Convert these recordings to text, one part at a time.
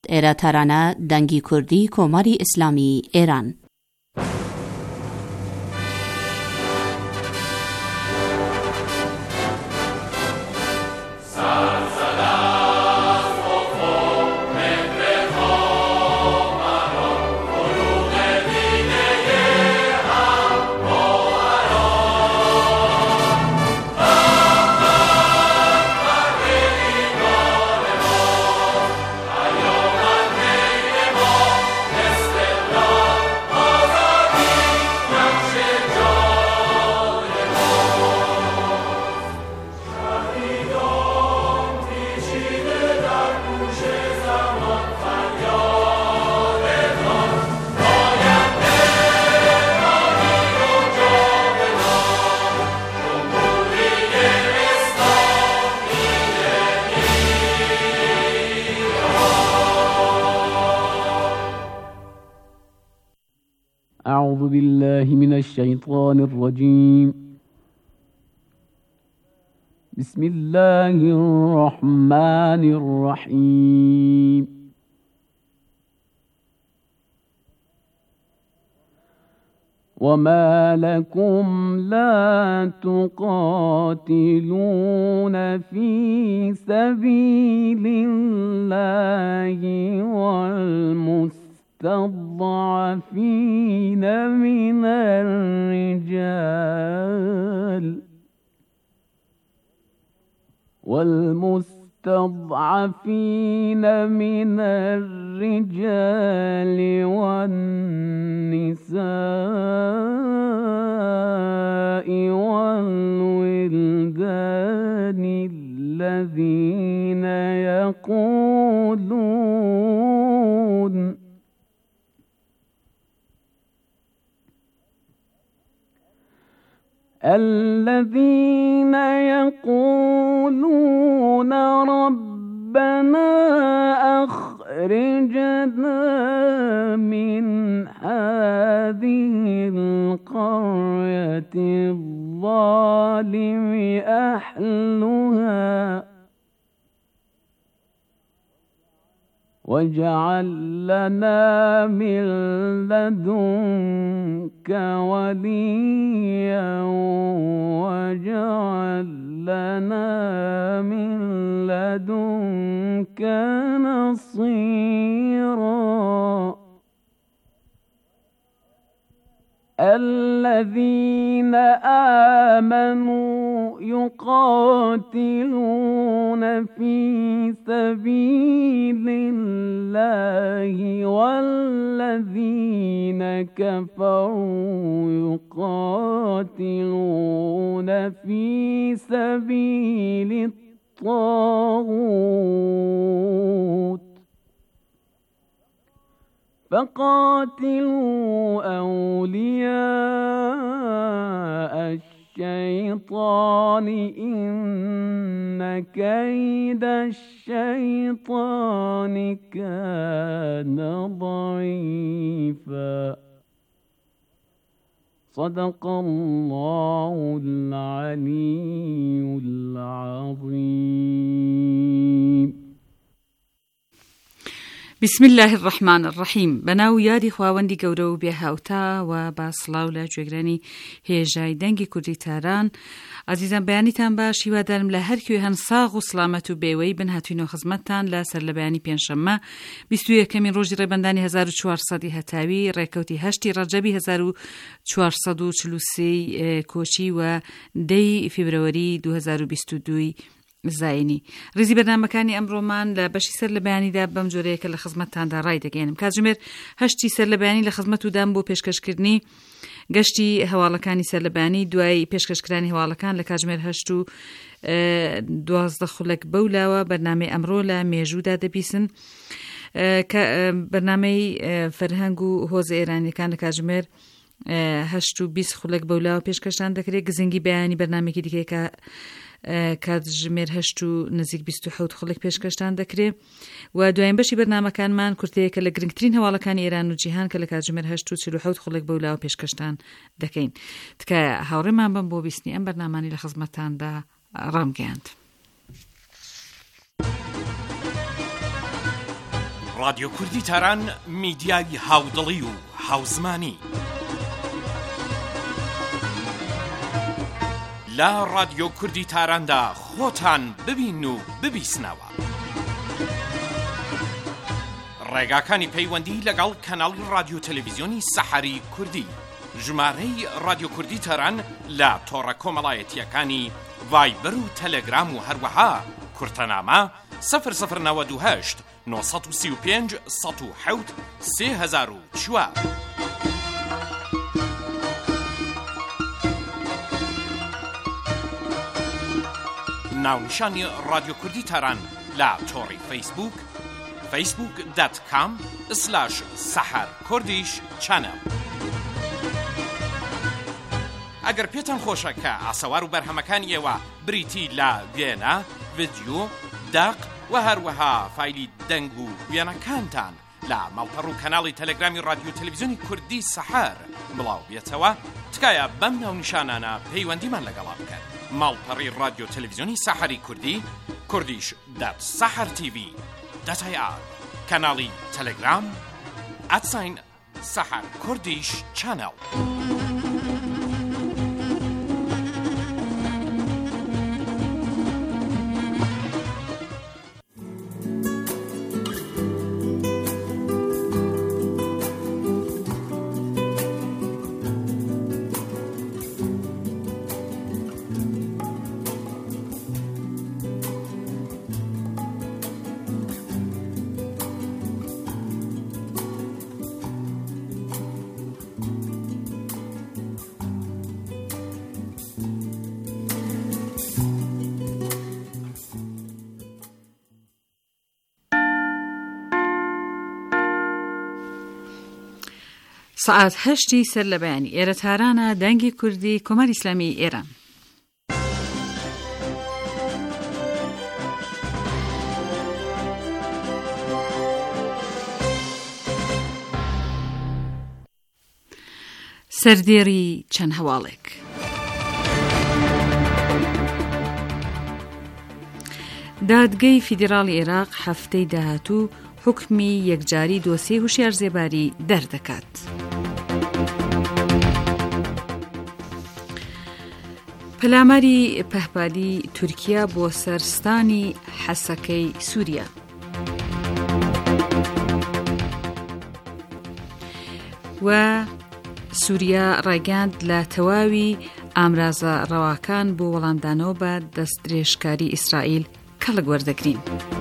ایرا ترانه دنگی کردی کماری اسلامی ایران. أعوذ بالله من الشيطان الرجيم. بسم الله الرحمن الرحيم. وما لكم لا تقاتلون في سبيل الله والمستضعفين من الرجال والنساء والولدان الذين يقولون ربنا أخرجنا من هذه القرية الظالم أهلها واجعل لنا من لدنك وليا واجعل لنا من لدنك نصيرا. الذين آمنوا يقاتلون في سبيل الله والذين كفروا يقاتلون في سبيل الطاغوت فقاتلوا أولياء الشيطان إن كيد الشيطان كان ضعيفا. صدق الله العلي العظيم. بسم الله الرحمن الرحیم. بەناو یادی خواوەندی گەورە و بێهاوتا و با سڵاو لە گوێگرانی هێژای دەنگی کوردی تاران. عزیزان بەیانیتان باش، هیوادارم لە هەرکوێ هەن ساغ و سڵامەت و بێوەی بن هاتوینەوە خزمەتتان لە سەر لە بەیانی پێنجشەممە 21 ڕۆژی ڕێبەندانی 1400 هەتاوی ڕێکەوتی 8 ڕەجەبی 1443 کۆچی و 10 فیبرەوەری 2022 زاینی. ڕیزی بەرنامەکانی ئەمڕۆمان لە بەشی سەر لە بەیانیدا بەم جۆرەیە کە لە خزمەتتاندا ڕای دەگەێنم. کاتژمێر 8 سەر لە بەیانی لە خزمەت و دام بۆ پێشکەشکردنی گەشتی هەواڵەکانی سەر لە بەیانی دوای پێشکەشکرانی هەواڵەکان لە کاتژمێر 8 و 12 خولەک بەولاوە بەرنامەی ئەمڕۆ لە مێژوودا دەبیسن. بەرنامەی فەرهەنگ و هۆزە ئێرانیەکان لە کاتژمێر 8 و 20 خولەک بەولاوە پێشکەشتان دەکرێت. گزنگی بەیانی بەرنامێکی دیکەیە کە کاتژمێر 8 و نزیک 27 خولێک پێشکەشتان دەکرێت و دوایین بەشی بەرنامەکانمان کورتەیە کە لە گرنگترین هەواڵەکانی ئێران و جیهان کە لە کاتژمێر 8 و 47 خولێک بەولاوە پێشکەشتان دەکەین. تکایە هاوڕێمان بم بۆ بیستنی ئەم بەرنامانی لە خزمەتتاندا ڕامگەیاند. رادیۆ کوردی تاران میدیای هاودڵی و هاوزمانی لە رادیۆ کوردی تاراندا خۆتان ببین و ببیسنەوە. ڕێگاکانی پەیوەندی لەگەڵ کەناڵی رادیۆ تەلەڤیزیۆنی سەحەری کوردی، ژمارەی رادیۆ کوردی تاران لە تۆڕە کۆمەڵایەتیەکانی ڤایبەر و تەلەگرام و هەروەها کورتەنامە 0098 935 107 3004. ناونیشانی رادیۆ کوردی تاران لە تۆڕی فەیسبوک facebook.com/saharkurdish-channel. ئەگەر پێتان خۆشە کە ئاسەوار و بەرهەمەکانی ئێوە بریتی لە وێنە، ڤیدیۆ، داق و هەروەها فایلی دەنگ و وێنەکانتان لە ماڵپەڕ و کەناڵی تەلەگرامی رادیۆ تەلەڤیزیۆنی کوردی سەحەر بڵاو بێتەوە، تکایە بەم ناونیشانانە پەیوەندیمان لەگەڵا بکەن. ماڵپەڕی رادیۆ تەلەڤیزیۆنی سەحەری کوردی kurdish.sahartv.ir، کەناڵی تەلەگرام @saharkurdish-channel. سعات 8 سەر لە بەیانی ئێرە تارانە دەنگی کوردی کۆماری ئیسلامی ئێران. سەردێڕی چەند هەواڵێک. دادگەی فیدراڵی عێراق هەفتەی داهاتوو حکمی یەکجاری دۆسیە هوشیار زێباری دەردەکات. پەلاماری پەهپادی تورکیا بۆ سەرستانی حەسەکەی سووریا. و سووریا ڕایگەاند لە تەواوی ئامرازە ڕەواکان بۆ وەڵامدانەوە بە دەستدرێژکاری ئیسرائیل کەڵک وەردەگرین.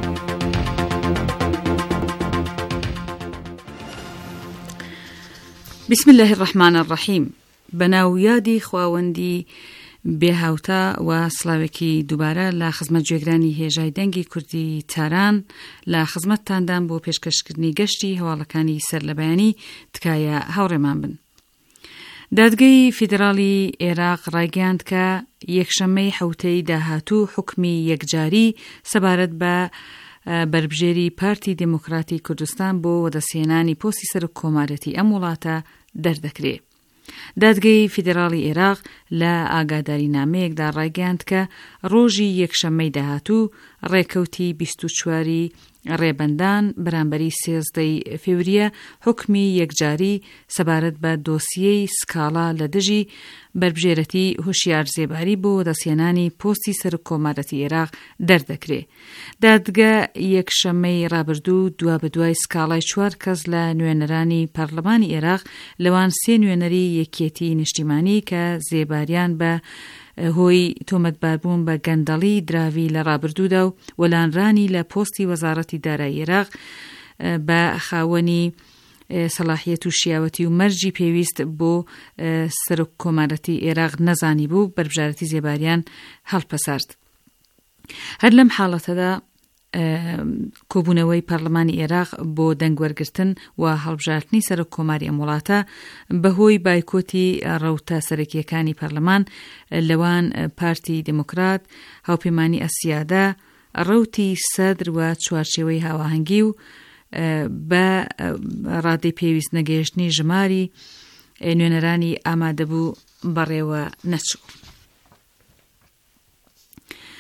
بسم الله الرحمن الرحیم. بەناو یادی خواوەندی بێهاوتا و سڵاوێکی دووبارە لە خزمەت گوێگرانی هێژای دەنگی کوردی تاران لە خزمەتتاندان بۆ پێشکەشکردنی گەشتی هەواڵەکانی سەر لە بەیانی، تکایە هاوڕێمان بن. دادگەی فیدراڵی عێراق ڕایگەاند کە یەکشەممەی حەوتەی داهاتوو حکمی یەکجاری سەبارەت بە بربژێری پارتی دموکراتی کوردستان بۆ وەدەسێنانی پۆستی سەرۆک کۆمارەتی ئەم وڵاتە دەردەکرێت. دادگەی فیدراڵی عێراق لە ئاگادارینامەیەکدا ڕایگەاند کە ڕۆژی یەکشەممەی داهاتوو ڕێکەوتی 24 ڕێبەندان بەرامبەری 13 فێوریە حکمی یەکجاری سەبارەت بە دۆسیەی سکاڵا لە دژی بربژێرەتی هوشیار زێباری بۆ دەسێنانی پۆستی سەرۆک کۆمارەتی عێراق دەردەکرێت. دادگا یەکشەممەی ڕابردوو دوا بەدوای سکاڵای 4 کەس لە نوێنەرانی پەرلەمانی عێراق، لەوان 3 نوێنەری یەکێتی نیشتیمانی کە زێباریان بە هۆی تۆمەتباربوون بە گەندەڵی دراوی لە ڕابردوودا و وەلانرانی لە پۆستی وەزارەتی دارایی عێراق بە خاوەنی سەلاحیەت و شیاوەتی و مەرجی پێویست بۆ سەرۆک کۆمارەتی عێراق نەزانی بوو بربژارەتی زێباریان هەڵپەسارد. هەر لەم حاڵەتەدا کۆبوونەوەی پەرلەمانی عێراق بۆ دەنگوەرگرتن و هەڵبژاردنی سەرۆک کۆماری ئەم وڵاتە بەهۆی بایکۆتی ڕەوتە سەرەکیەکانی پەرلەمان، لەوان پارتی دموکرات، هاوپەیمانی ئەسیادا، ڕەوتی سەدر و چوارچێوەی هاوەهەنگی و بە ڕادەی پێویست نەگەیشتنی ژماری نوێنەرانی ئامادەبوو بەڕێوە نەچوو.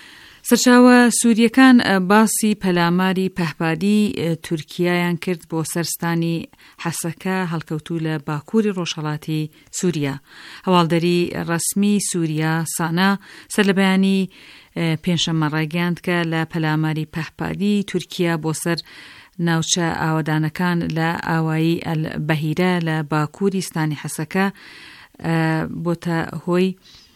سەرچاوە سووریەکان باسی پەلاماری پەهپادی تورکیایان کرد بۆ سەرستانی حەسەکە هەڵکەوتوو لە باکووری ڕۆژهەڵاتی سووریا. هەواڵدەری ڕەسمی سووریا سانا سەر لە بەیانی پێنجشەممە ڕایگەیاند کە لە پەلاماری پەهپادی تورکیا بۆ سەر ناوچە ئاوادانەکان لە ئاوایی ئەلبەهیرە لە باکووری ستانی حەسەکە بۆتە هۆی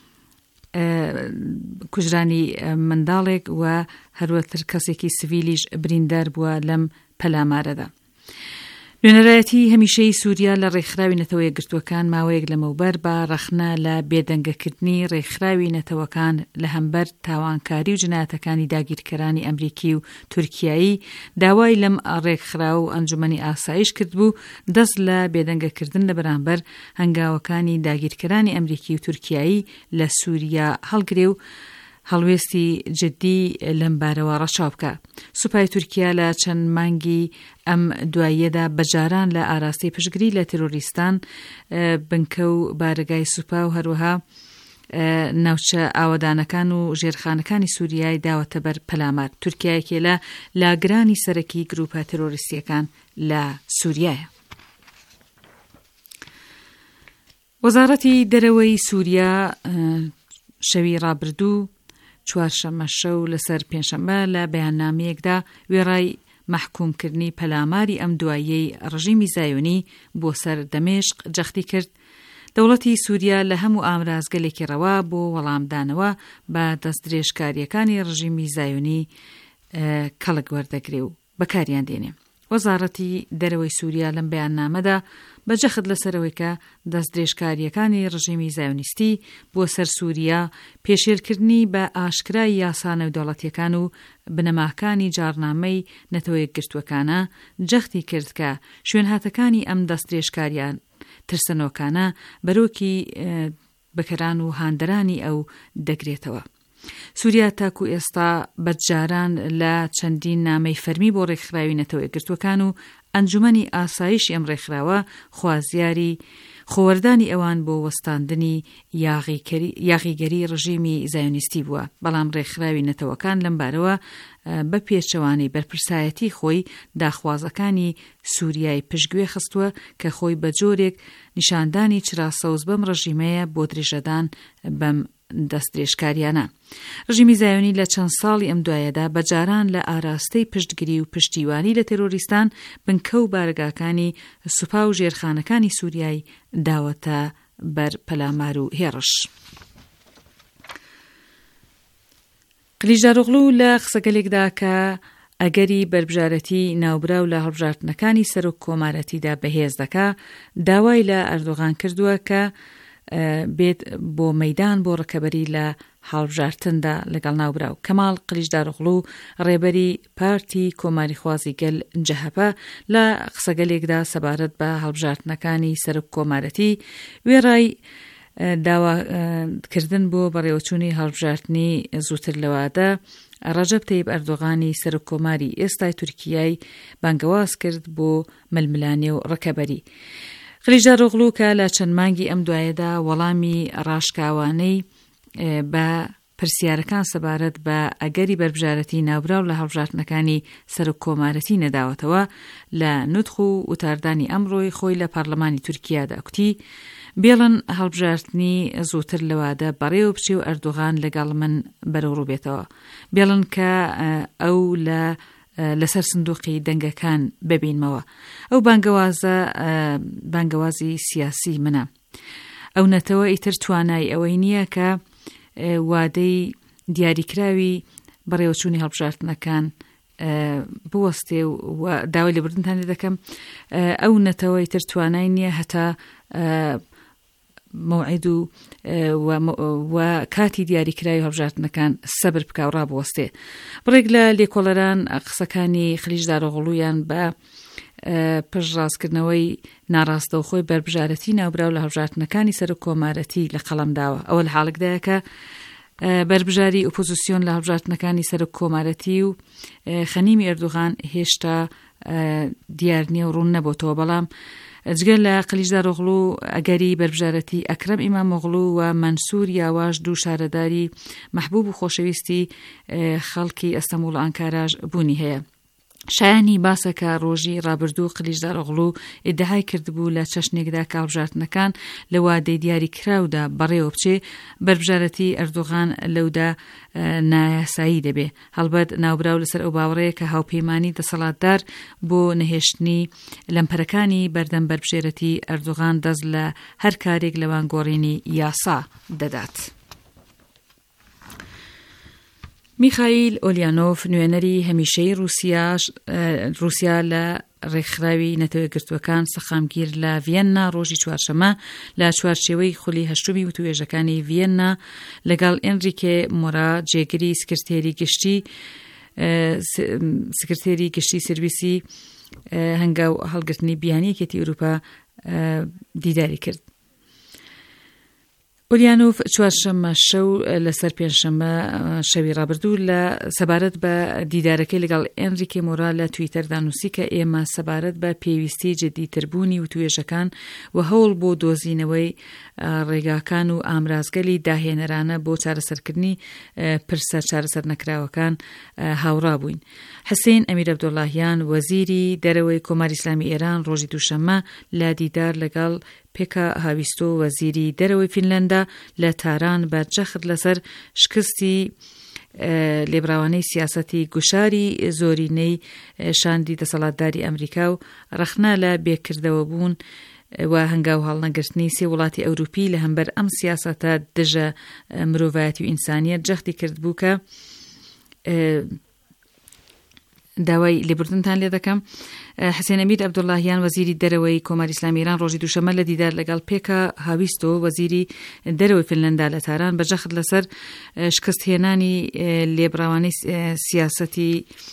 کوژرانی منداڵێک و هەروەتر کەسێکی سڤیلیش بریندار بووە لەم پەلامارەدا. نوێنەرایەتی هەمیشەی سووریا لە ڕێکخراوی نەتەوە یەکگرتووەکان ماوەیەک لەمەوبەر بە ڕەخنە لە بێدەنگەکردنی ڕێکخراوی نەتەوەکان لە هەمبەر تاوانکاری و جنایەتەکانی داگیرکەرانی ئەمریکی و تورکیایی داوای لەم ڕێکخراو و ئەنجومەنی ئاسایش کردبوو دەست لە بێدەنگەکردن لە بەرامبەر هەنگاوەکانی داگیرکەرانی ئەمریکی و تورکیایی لە سووریا هەڵگرێ و هەڵوێستی جددی لەم بارەوە ڕەچاو بکە. سوپای تورکیا لە چەند مانگی ئەم دواییەدا بەجاران لە ئاراستی پشتگیری لە تێرۆریستان بنکە و بارگای سوپا و هەروەها ناوچە ئاوادانەکان و ژێرخانەکانی سووریای داوەتە بەر پەلامار. تورکیایەکێ لە لاگرانی سەرەکی گروپە تێرۆریستیەکان لە سووریایە. وەزارەتی دەرەوەی سووریا شەوی ڕابردوو چوارشەممە شەو لەسەر پێنجشەممە لە بەیاننامەیەکدا وێڕای مەحکومکردنی پەلاماری ئەم دواییەی ڕژیمی زایۆنی بۆ سەر دەمێشق جەختی کرد. دەوڵەتی سووریا لە هەموو ئامرازگەلێکی ڕەوا بۆ وەڵامدانەوە بە دەستدرێژکاریەکانی ڕژیمی زایۆنی کەڵک وەردەگرێ و بەکاریان دێنێ. وەزارەتی دەرەوەی سووریا لەم بەیاننامەدا بەجەخت لەسەرەوەی کە دەستدرێژکاریەکانی ڕژیمی زایۆنیستی بۆ سەر سووریا پێشێرکردنی بە ئاشکرای یاسا نێودەوڵەتیەکان و بنەماکانی جارنامەی نەتەوە یەکگرتووەکانە جەختی کرد کە شوێنهاتەکانی ئەم دەستدرێژکاریان ترسەنۆکانە بەرۆکی بەکەران و هاندەرانی ئەو دەگرێتەوە. سووریا تاکو ئێستا بەجاران لە چەندین نامەی فەرمی بۆ ڕێکخراوی نەتەوە یەکگرتووەکان و ئەنجومەنی ئاسایشی ئەم ڕێکخراوە خوازیاری خۆوەردانی ئەوان بۆ وەستاندنی یاغیگەری ڕژیمی زایۆنیستی بووە. بەڵام ڕێکخراوی نەتەوەکان لەم بارەوە بە پێچەوانەی بەرپرسایەتی خۆی داخوازەکانی سووریای پشتگوێ خستووە کە خۆی بە جۆرێک نیشاندانی چراسەوز بەم ڕژیمەیە بۆ درێژەدان بەم دەستدرێژکاریانە. ڕژیمی زایۆنی لە چەند ساڵی ئەم دوایەدا بەجاران لە ئاراستەی پشتگیری و پشتیوانی لە تێرۆریستان بنکە و بارگاکانی سوپا و ژێرخانەکانی سووریای داوەتە بەر پەلامار و هێرش. قلیژداروغلو لە قسەگەلێکدا کە ئەگەری بەربژارەتی ناوبراو لە هەڵبژاردنەکانی سەرۆک کۆمارەتیدا بەهێز دەکا داوای لە ئەردۆغان کردووە کە بێت بۆ مەیدان بۆ ڕکەبەری لە هەڵبژارتندا لەگەڵ ناوبراو. کەماڵ قلیژداروغلو ڕێبەری پارتی کۆماری خوازی گەل جەهەپە لە قسەگەلێکدا سەبارەت بە هەڵبژاردنەکانی سەرۆک کۆمارەتی وێڕای داواکردن بۆ بەڕێوەچوونی هەڵبژاردنی زووتر لەوادە ڕەجەب تەیب ئەردۆغانی سەرۆک کۆماری ئێستای تورکیای بانگەواز کرد بۆ ململانێ و ڕکەبەری. قلیژداروغلو کە لە چەند مانگی ئەم دوایەدا وەڵامی ڕاشکاوانەی بە پرسیارەکان سەبارەت بە ئەگەری بەربژارەتی ناوبراو لە هەڵبژاردنەکانی سەرۆک کۆمارەتی نەداوەتەوە لە نوتخ و وتاردانی ئەمڕۆی خۆی لە پەرلەمانی تورکیادا کوتی بێڵن هەڵبژاردنی زووتر لەوادە بەڕێوە بچێ و ئەردۆغان لەگەڵ من بەرەوڕوو بێتەوە. بێڵن کە ئەو لەسەر سندوقی دەنگەکان ببینمەوە. ئەو بانگەوازی سیاسی منە. ئەو نەتەوە ئیتر توانای ئەوەی نییە کە وادەی دیاریکراوی بەڕێوەچوونی هەڵبژاردنەکان بوەستێ و داوای لێبوردنتان دەکەم. ئەو نەتەوە ئیتر توانای نییە هەتا موعد و کاتی دیاریکراوی هەڵبژاردنەکان سەبر بکە و ڕابوەستێ. بڕێک لە لێکۆڵەران قسەکانی قلیژداروغلویان بە پشتڕاستکردنەوەی ناڕاستە و خۆی بەربژارەتی ناوبراو لە هەڵبژاردنەکانی سەرۆک کۆمارەتی لە قەڵەمداوە. ئەوە لە حاڵێکدایە کە بەربژاری ئۆپۆزیسیۆن لە هەڵبژاردنەکانی سەرۆک کۆمارەتی و خەنیمی ئەردۆغان هێشتا دیار نییە و ڕوون نەبووتەوە. بەڵام جگە لە قلیژدارۆغڵو ئەگەری بەربژارەتی ئەکرەم ئیمامۆغڵو و مەنسوور یاواش دوو شارەداری محبوب و خۆشەویستی خەڵکی ئەستەمبول و ئەنکاراش بوونی هەیە. شایانی باسەکە ڕۆژی ڕابردوو قلیژدارۆغڵو ئیدعای کردبوو لە چەشنێکدا کە هەڵبژاردنەکان لە وادەی دیاری کراودا بەڕێوە بچێ بەربژارەتی ئەردۆغان لەودا نایاسایی دەبێ. هەڵبەت ناوبراو لەسەر ئەو باوەڕەیە کە هاوپەیمانی دەسەڵاتدار بۆ نەهێشتنی لەمپەرەکانی بەردەم بەربژێرەتی ئەردۆغان دەست لە هەر کارێک لەوان گۆڕینی یاسا دەدات. میخائیل ئۆلیانۆف نوێنەری هەمیشەی رووسیا لە ڕێکخراوی نەتەوە گرتوەکان سەخامگیر لە ڤیەننا ڕۆژی چوارشەمە لە چوارچێوەی خولی هەشتمی وتوێژەکانی ڤیەننا لەگەڵ ئێنریکێ مۆرا جێگری سکرتێری گشتی سرویسی هەنگاو هەڵگرتنی بیانیەکێتی ئەوروپا دیداری کرد. ئۆلیانۆف چوارشەممە شەو لەسەر پێنجشەممە شەوی ڕابردوو لە سەبارەت بە دیدارەکەی لەگەڵ ئێنریکێ مۆرا لە تویتەردا نووسی کە ئێمە سەبارەت بە پێویستی جددیتربوونی وتوێژەکان و هەوڵ بۆ دۆزینەوەی ڕێگاکان و ئامرازگەلی داهێنەرانە بۆ چارەسەرکردنی پرسە چارەسەر نەکراوەکان هاوڕا بووین. حسێن ئەمیر عەبدوڵڵاهیان وەزیری دەرەوەی کۆماری ئیسلامی ئێران ڕۆژی دووشەممە لە دیدار لەگەڵ پێکا هاویستۆ وەزیری دەرەوەی فینلەندا لە تاران بە جەخت لەسەر شکستی لێبراوانەی سیاسەتی گوشاری زۆرینەی شاندی دەسەڵاتداری ئەمریکا و ڕەخنا لە بێکردەوە بوون و هەنگاو هەڵنەگرتنی سێ وڵاتی ئەوروپی لە هەمبەر ئەم سیاسەتە دژە مرۆڤایەتی و ئینسانیەت جەختی کردبوو کە داوای لێبوردنتان لێ دەکەم. حسێن ئەمیر عەبدوڵڵاهیان وەزیری دەرەوەی کۆماری ئیسلامی ئێران ڕۆژی دووشەممە لە دیدار لەگەڵ پێکا هاویستۆ وەزیری دەرەوەی فینلەندا لە تاران بە جەخت لەسەر شکستهێنانی لێبراوانەی سیاسەتی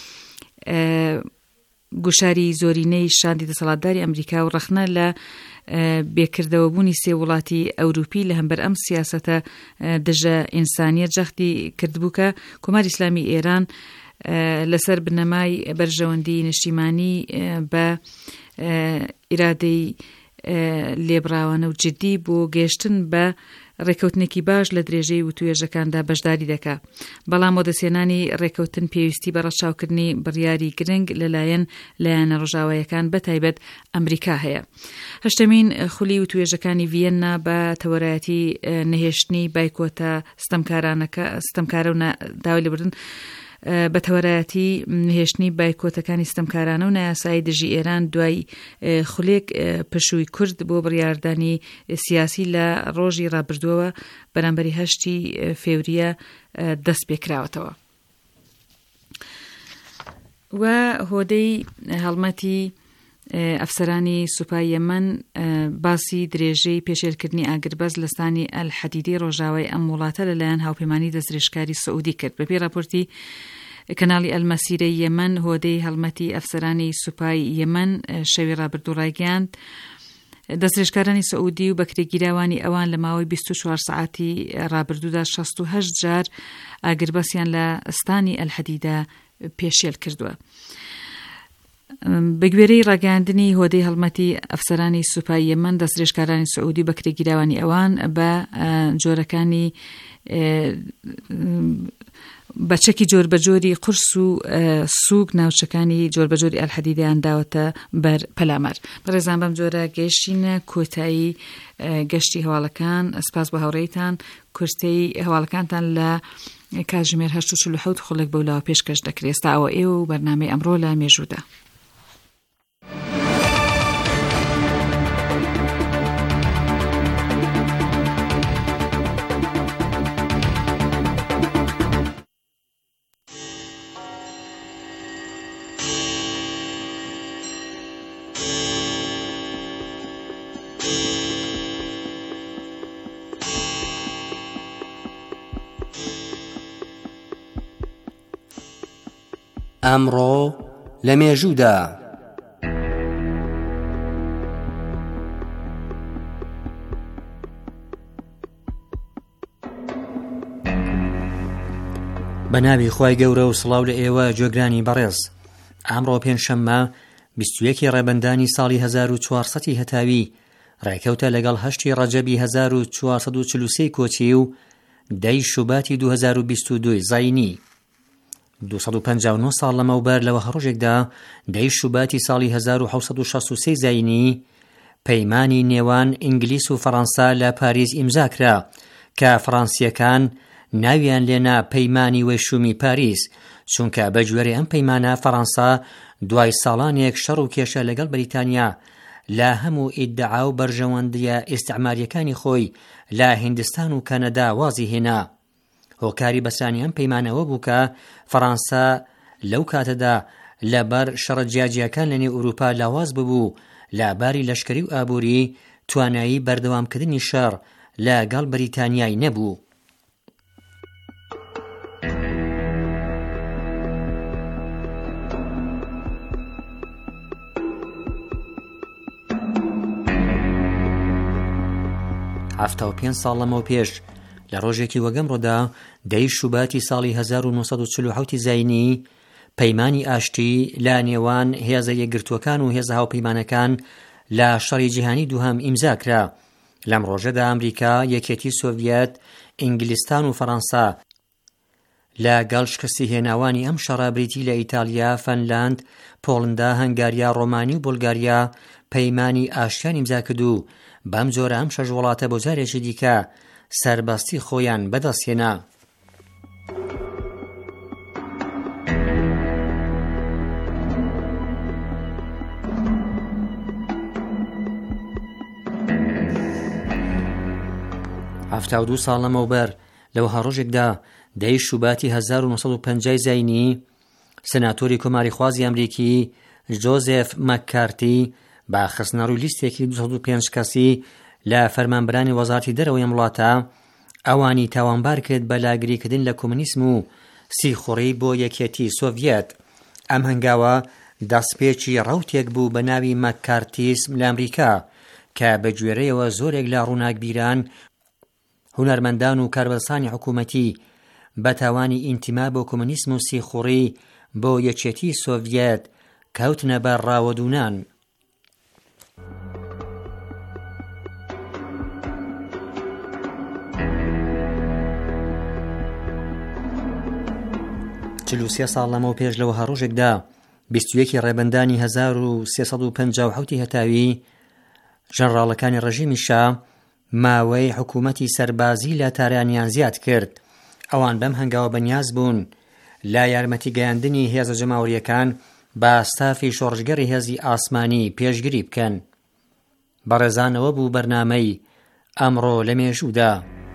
گوشاری زۆرینەی شاندی دەسەڵاتداری ئەمریکا و ڕەخنە لە بێکردەوەبوونی سێ وڵاتی ئەوروپی لە هەمبەر ئەم سیاسەتە دژە ئینسانیەت جەختی کردبوو کە کۆماری ئیسلامی ئێران لەسەر بنەمای بەرژەوەندی نیشتیمانی بە ئیرادەی لێبراوانە و جدی بۆ گەیشتن بە ڕێکەوتنێکی باش لە درێژەی وتوێژەکاندا بەشداری دەکا. بەڵام بۆدەسێنانی ڕێکەوتن پێویستی بە ڕەچاوکردنی بڕیاری گرنگ لەلایەن لایەنە ڕۆژاوایەکان بەتایبەت ئەمریکا هەیە. هەشتمین خولی وتوێژەکانی ڤیەننا بە تەوەرایەتی نەهێشتنی بایکۆتە ستەمکارە و داوای لێبوردن بە تەوەرایەتی نهێشتنی بایکۆتەکانی ستەمکارانە و نایاسایی دژی ئێران دوای خولێک پشووی کورد بۆ بڕیاردانی سیاسی لە ڕۆژی ڕابردووەوە بەرامبەری 8 فێوریە دەست پێکراوەتەوە. و هۆدەی هەڵمەتی ئەفسەرانی سوپای یەمەن باسی درێژەی پێشێلکردنی ئاگربەز لە ستانی ئەلحەدیدی ڕۆژاوای ئەم وڵاتە لەلایەن هاوپەیمانی دەستدرێژکاری سعودی کرد. بەپێی راپۆرتی کەناڵی ئەلمەسیرەی یەمەن هۆدەی هەڵمەتی ئەفسەرانی سوپای یەمەن شەوی ڕابردوو ڕایگەیاند دەستدرێژکارانی سعودی و بەکرێگیراوانی ئەوان لە ماوەی 24 ساعتی ڕابردوودا 68 جار ئاگربەسیان لە ستانی ئەلحەدیدا پێشێل کردووە. بەگوێرەی ڕاگەاندنی هۆدەی هەڵمەتی ئەفسەرانی سوپای یەمەن دەستدرێژکارانی سعودی بەکرێگیراوانی ئەوان بە جۆرەکانی بەچەکی جۆربەجۆری قورس و سووک ناوچەکانی جۆربەجۆری ئەلحەدیدیان داوەتە بەر پەلامەر. بەڕێزان بەم جۆرە گەیشتینە کۆتایی گەشتی هەواڵەکان. سپاس بە هاوڕێیتان. کورتەی هەواڵەکانتان لە کاتژمێر 8:47 خولێک بەولاوە پێشکەش دەکرێت. ئێستا ئەوە ئێوە و بەرنامەی ئەمڕۆ لە مێژوودا. ئەمڕۆ لە مێژوودا بە ناوی خوای گەورە و سڵاو لە ئێوە گوێگرانی بەڕێز. ئەمڕۆ پێنجشەممە 21 ڕێبەندانی ساڵی 1400 هەتاوی ڕێکەوتە لەگەڵ 8 ڕەجەبی 1443 کۆچی و 10 شوباتی 2022 زاینی. 259 ساڵ لەمەوبەر لەوە هەڕۆژێکدا 10 شوباتی ساڵی 1763 زاینی پەیمانی نێوان ئینگلیس و فەڕەنسا لە پاریس ئیمزاکرا کە فەڕەنسیەکان ناویان لێنا پەیمانی وەشومی پاریس، چونکە بەگوێرەی ئەم پەیمانە فەڕەنسا دوای ساڵانێک شەڕ و کێشە لەگەڵ بەریتانیا لە هەموو ئیدعا و بەرژەوەندیە ئیستعماریەکانی خۆی لە هیندستان و کەنەدا وازی هێنا. هۆکاری بەسانی ئەم پەیمانەوە بوو کە فەڕەنسا لەو کاتەدا لەبەر شەڕە جیاجیەکان لە نێو ئوروپا لاواز ببوو لە باری لەشکری و ئابووری توانایی بەردەوامکردنی شەڕ لەگەڵ بەریتانیای نەبوو. هەفتە و پێنج ساڵ لەمەوە پێش لە ڕۆژێکی وەگەمڕۆدا 10 شوباتی ساڵی 1947 زاینی پەیمانی ئاشتی لە نێوان هێزە یەکگرتووەکان و هێزە هاوپەیمانەکان لە شەڕی جیهانی دووهەم ئیمزاکرا. لەم ڕۆژەدا ئەمریکا، یەکێتی سۆڤیەت، ئینگلیستان و فەڕەنسا لەگەڵ شکستی هێناوانی ئەم شەڕە بریتی لە ئیتالیا، فەنلاند، پۆڵندا، هەنگاریا، ڕۆمانی و بولگاریا پەیمانی ئاشتیان ئیمزا کرد و بەم جۆرە ئەم شەش وڵاتە بۆ جارێکی دیکە سەربەستی خۆیان بەدەستهێنا. هەفتە و دوو ساڵ لەمەوبەر لەوە هەڕۆژێکدا 10 شوباتی 1950 زاینی سەناتۆری کۆماری خوازی ئەمریکی جۆزێف مەککارتی با خستنەڕووی لیستێکی 205 کەسی لە فەرمانبەرانی وەزارەتی دەرەوەی ئەم وڵاتە ئەوانی تاوانبار کرد بە لاگریکردن لە کۆمونیسم و سیخوڕی بۆ یەکێتی سۆڤیەت. ئەم هەنگاوە دەستپێکی ڕەوتێک بوو بە ناوی مەککارتیسم لە ئەمریکا کە بەگوێرەیەوە زۆرێک لە ڕووناکبیران، هونەرمەندان و کاربەدەستانی حکوومەتی بە تاوانی ئینتیما بۆ کۆمونیسم و سیخوڕی بۆ یەکێتی سۆڤیەت کەوتنە بەر ڕاوەدونان. چلوسیە ساڵ لەمەوە پێش لەوە هەڕۆژێکدا 21 ڕێبەندانی 1357 هەتاوی ژەنڕاڵەکانی ڕەژیمی شا ماوەی حکوومەتی سەربازی لە تارانیان زیاد کرد. ئەوان بەم هەنگاوە بەنیاز بوون لا یارمەتی گەیاندنی هێزە جەماوریەکان بە ستافی شۆڕژگەری هێزی ئاسمانی پێشگیری بکەن. بەڕێزانەوە بوو بەرنامەی ئەمڕۆ لە مێژوودا.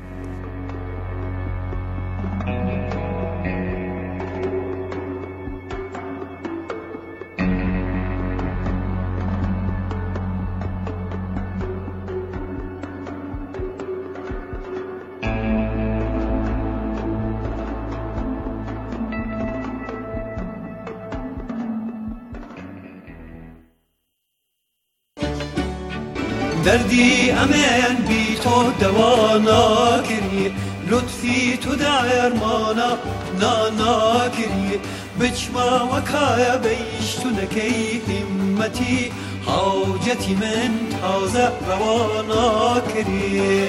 دردی ئەمێن بی تۆ دەوا ناکردی، لوتفی تو دەرمانە ناناکردی، بچماوەکایە بەیشتونەکەی هیممەتی حاوجەتی من تازە ڕەوا ناکردی.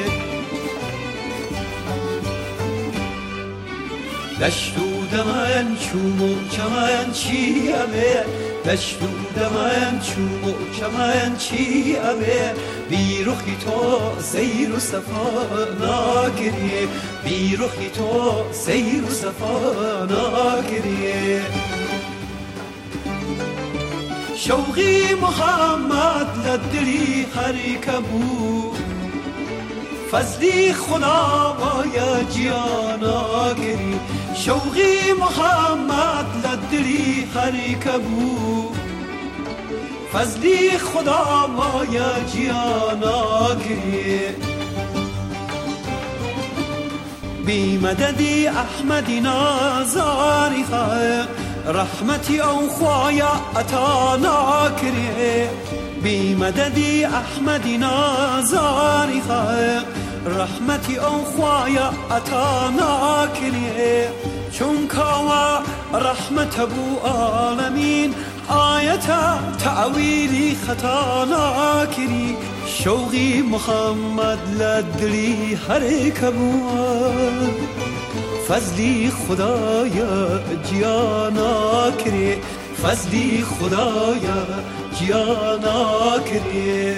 دەشت و دەمەن چوم و چەمەن چی ئەبێ، دەشت و دەمەن چوم و چەمەن چی ئەبێ، بیرۆخی تۆ سەیر و سەفا ناکردی، بیرۆخی تۆ سەیر و سەفا ناکردی. شەوقی محەممەد لە دڵی خەریکە بوو، فەزلی خوداوایە گیاناگری، شەوقی محەممەد لە دڵی خەریکە بوو، فەزلی خوداوایە گیاناگری. بیمەدەدی ئەحمەدی نازاری خەق، ڕەحمەتی ئەو خوایە ئەتا ناکرێ، بیمەدەدی ئەحمەدی نازاری خەق، ڕەحمەتی ئەو خوایە ئەتا ناکرێ، چونکەوە ڕەحمەتە بوو ئالەمین آية تأويلي خطا ناكري شوقي محمد لدلي هركبوا فضلی خدایا جیانا کری فضلی خدایا جیانا کری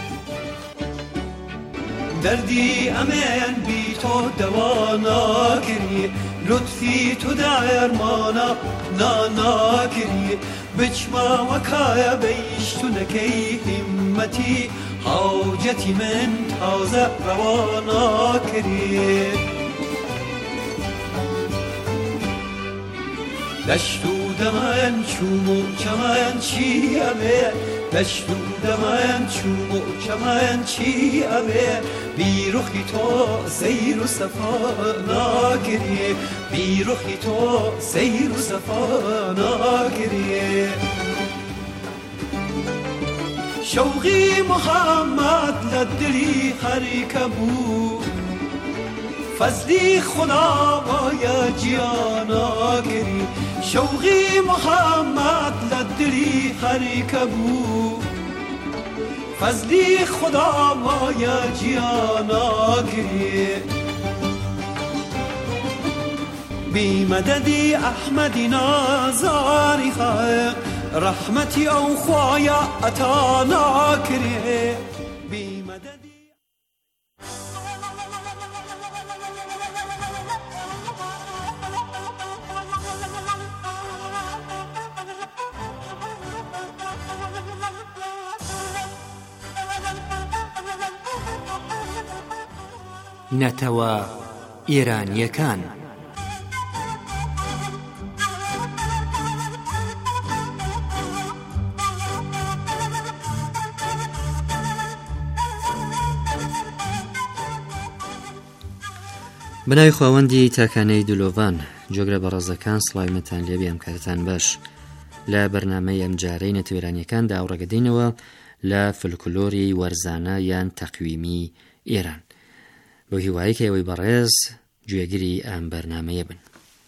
دردی امان بی تو دوانا کری لطفی تو درمانا نانا کری بچما وکایا بیشتو نکی همتی حاجتی من تازه روانا کری دشتو دمن چومو چمن چیمه دشتو دمن چومو چمن چیمه بی رخی تو سیر و صفا ناگری بی رخی تو سیر و صفا ناگری شوقی محمد لدلی خریکبو فضلی خدا بایا جیانا گری شوقی محمد لدلی خریکبو فضلی خدا بایا جیانا گری بی مددی احمدی نازاری خواهد رحمتی او خوایا اتانا کری بی مددی نەتەوە ئێرانیەکان بناوی خواوەندی تاکانەی دلۆڤان جۆگرە بە ڕێزەکان سڵاویمەتان لێبێ ئەم کاتتان باش لە بەرنامەی ئەم جارەی نەتەوێرانیەکاندا ئاوڕێگەدەینەوە لە فلکلۆری وەرزانە یان تەقویمی ئێران بۆ هیوایە کە ئەوەی بەڕێز گوێگری ئەم بەرنامەیە بن.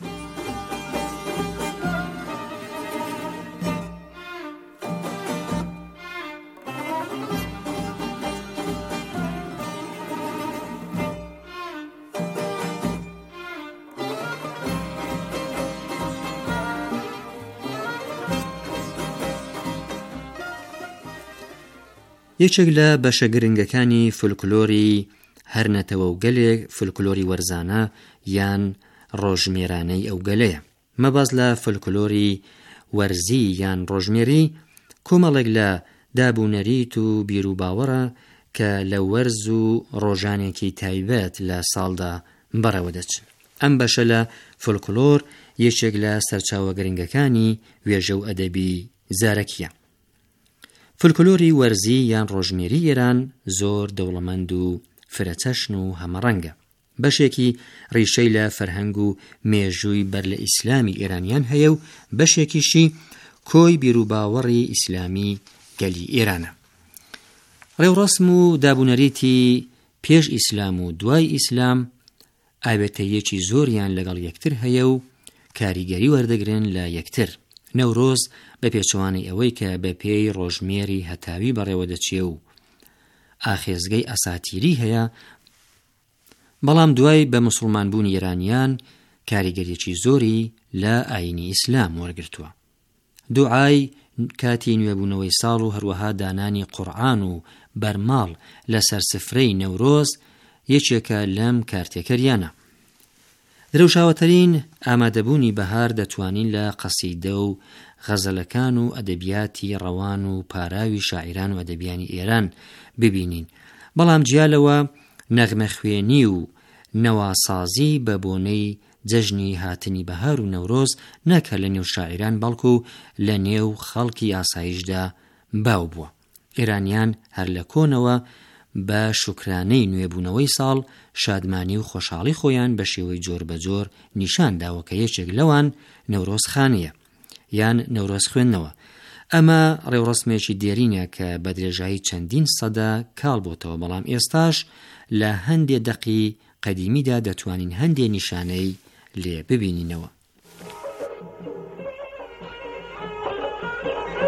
یەکێک لە بەشە گرنگەکانی فولکلۆری هەر نەتەوە و گەلێک فولکلۆری وەرزانە یان ڕۆژمێرانەی ئەو گەلەیە. مەباز لە فولکلۆری وەرزی یان ڕۆژمێری کۆمەڵێک لە دابوونەریت و بیرروباوەڕە کە لە وەرز و ڕۆژانێکی تایبەت لە ساڵدا بەڕێوە دەچن. ئەم بەشە لە فولکلۆر یەکێک لە سەرچاوە گرنگەکانی وێژە و ئەدەبی زارەکیە. فولکلۆری وەرزی یان ڕۆژمێری ئێران زۆر دەوڵەمەند و فرەچەشن و هەمەڕەنگە. بەشێکی ڕیشەی لە فەرهەنگ و مێژووی بەر لە ئیسلامی ئێرانیان هەیە و بەشێکیشی کۆی بیرروباوەڕی ئیسلامی گەلی ئێرانە. ڕێوڕەسم و دابوونەریتی پێش ئیسلام و دوای ئیسلام ئاوێتەیەکی زۆریان لەگەڵ یەکتر هەیە و کاریگەری وەردەگرن لە یەکتر. نەورۆز بە پێچەوانی ئەوەی کە بە پێی ڕۆژمێری هەتاوی بەڕێوە دەچێ و ئاخێزگەی ئەساتیری هەیە، بەڵام دوای بە موسڵمانبوونی ئێرانیان کاریگەریەکی زۆری لە ئاینی ئیسلام وەرگرتووە. دوعای کاتی نوێبوونەوەی ساڵ و هەروەها دانانی قورئان و بەرماڵ لەسەر سفرەی نەورۆز یەکێکە لەم کارتێکەریانە. درەوشاوەترین ئامادەبوونی بەهار دەتوانین لە قەسیدە و غەزەلەکان و ئەدەبیاتی ڕەوان و پاراوی شاعیران و ئەدەبیانی ئێران ببینین. بەڵام جیالەوە نەغمە خوێنی و نەواسازی بە بۆنەی جەژنی هاتنی بەهار و نەورۆز نەکە لە نێو شاعیران بەڵکو لە نێو خەڵکی ئاسایشدا باو بووە. ئێرانیان هەر لە کۆنەوە بە شوکرانەی نوێبوونەوەی ساڵ شادمانی و خۆشحاڵی خۆیان بە شێوەی جۆر بە جۆر نیشان داوە کە یەکێک لەوان نەورۆز خانیە یان نەورۆز خوێندنەوە. ئەمە ڕێوڕسمێکی دێرینە کە بە درێژایی چەندین سەدا کاڵ بۆتەوە، بەڵام ئێستاش لە هەندێک دەقی قەدیمیدا دەتوانین هەندێک نیشانەی لێ ببینینەوە.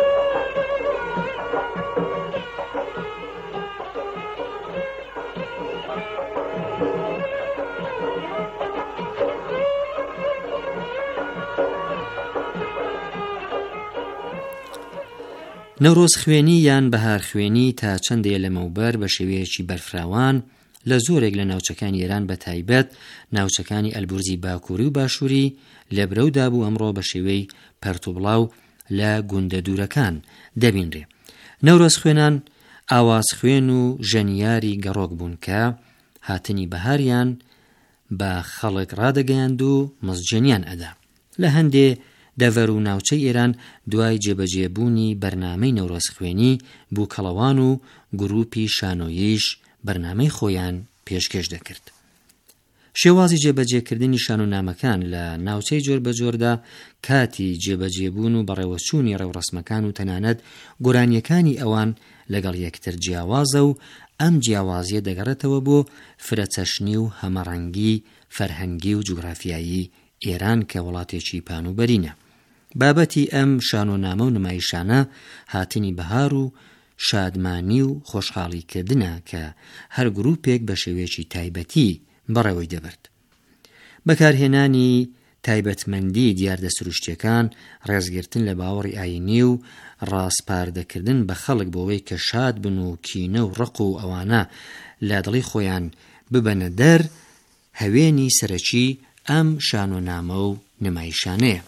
نەورۆز خوێنی یان بەهار خوێنی تا چەندێ لەمەوبەر بە شێوەیەکی بەرفراوان لە زۆرێک لە ناوچەکانی ئێران بە تایبەت ناوچەکانی ئەلبورزی باکووری و باشووری لەبرەودا بوو ئەمڕۆ بە شێوەی پەرتوبڵاو لە گوندە دوورەکان دەبینرێ. نەورۆز خوێنان ئاواز خوێن و ژەنیاری گەڕۆک بوون کە هاتنی بەهاریان بە خەڵک ڕادەگەیاند و مزجێنیان ئەدا. لە هەندێ دەڤەر و ناوچەی ئێران دوای جێبەجێبوونی بەرنامەی نەورۆز خوێنی بووکەڵەوان و گروپی شانۆییش بەرنامەی خۆیان پێشکەش دەکرد. شێوازی جێبەجێکردنی شانۆنامەکان لە ناوچەی جۆر بە جۆردا کاتی جێبەجێبوون و بەڕێوەچوونی ڕێوڕەسمەکان و تەنانەت گۆرانیەکانی ئەوان لەگەڵ یەکتر جیاوازە و ئەم جیاوازیە دەگەڕێتەوە بۆ فرەچەشنی و هەمەڕەنگی فەرهەنگی و جوگرافیایی ئێران کە وڵاتێکی پانوبەرینە. بابەتی ئەم شانۆنامە و نمایشانە هاتنی بەهار و شادمانی و خۆشحاڵیکردنە کە هەر گروپێک بە شێوەیەکی تایبەتی بەڕێوەی دەبرد. بەکارهێنانی تایبەتمەندی دیاردەسروشتیەکان، ڕێزگرتن لە باوەڕی ئاینی و ڕاستپاردەکردن بە خەڵک بۆەوەی کە شاد بن و کینە و ڕق و ئەوانە لە دڵی خۆیان ببەنە دەر هەوێنی سەرەکی ئەم شانۆنامە و نمایشانەیە.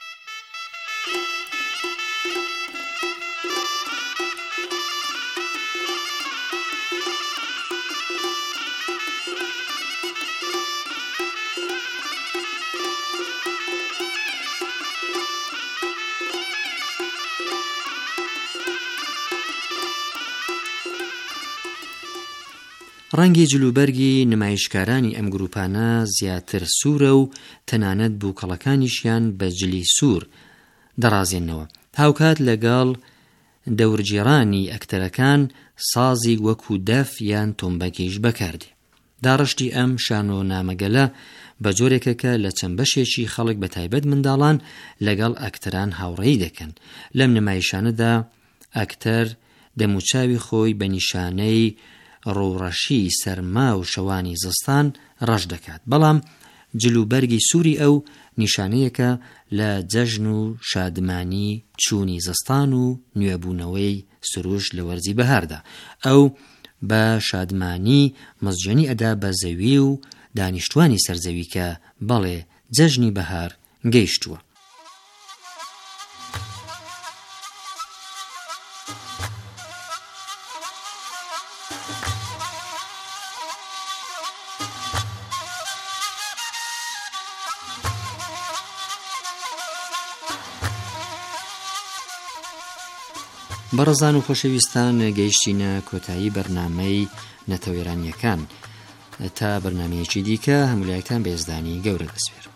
ڕەنگی جلوبەرگی نمایشکارانی ئەم گروپانە زیاتر سوورە و تەنانەت بووکەڵەکانیشیان بە جلی سوور دەڕازێنەوە. هاوکات لەگەڵ دەورگێڕانی ئەکتەرەکان سازی وەکو دەف یان تۆمبەکیش بەکاردێ. داڕشتی ئەم شانۆنامەگەلە بە جۆرێکە کە لە چەند بەشێکی خەڵک بە تایبەت منداڵان لەگەڵ ئەکتەران هاوڕێی دەکەن. لەم نمایشانەدا ئەکتەر دەموچاوی خۆی بە نیشانەی ڕوڕەشی سەرما و شەوانی زستان ڕەش دەکات، بەڵام جلوبەرگی سووری ئەو نیشانەیەکە لە جەژن و شادمانی چوونی زستان و نوێبوونەوەی سروش لە وەرزی بەهاردا. ئەو بە شادمانی مزجێنی ئەدا بە زەوی و دانیشتوانی سەرزەوی کە بەڵێ جەژنی بەهار گەیشتووە. بەڕێزان و خۆشەویستان، گەیشتینە کۆتایی بەرنامەی نەتەوێرانیەکان. تا بەرنامەیەکی دیکە هەمولایەکتان بێزدانی گەورە دەسپێرم.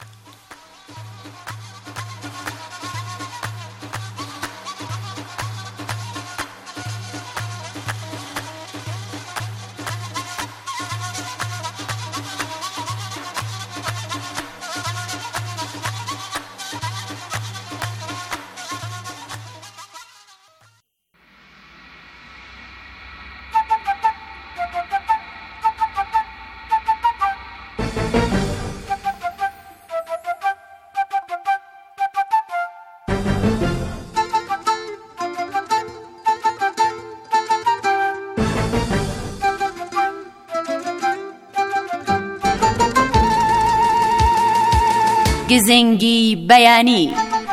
گزنگی بەیانی.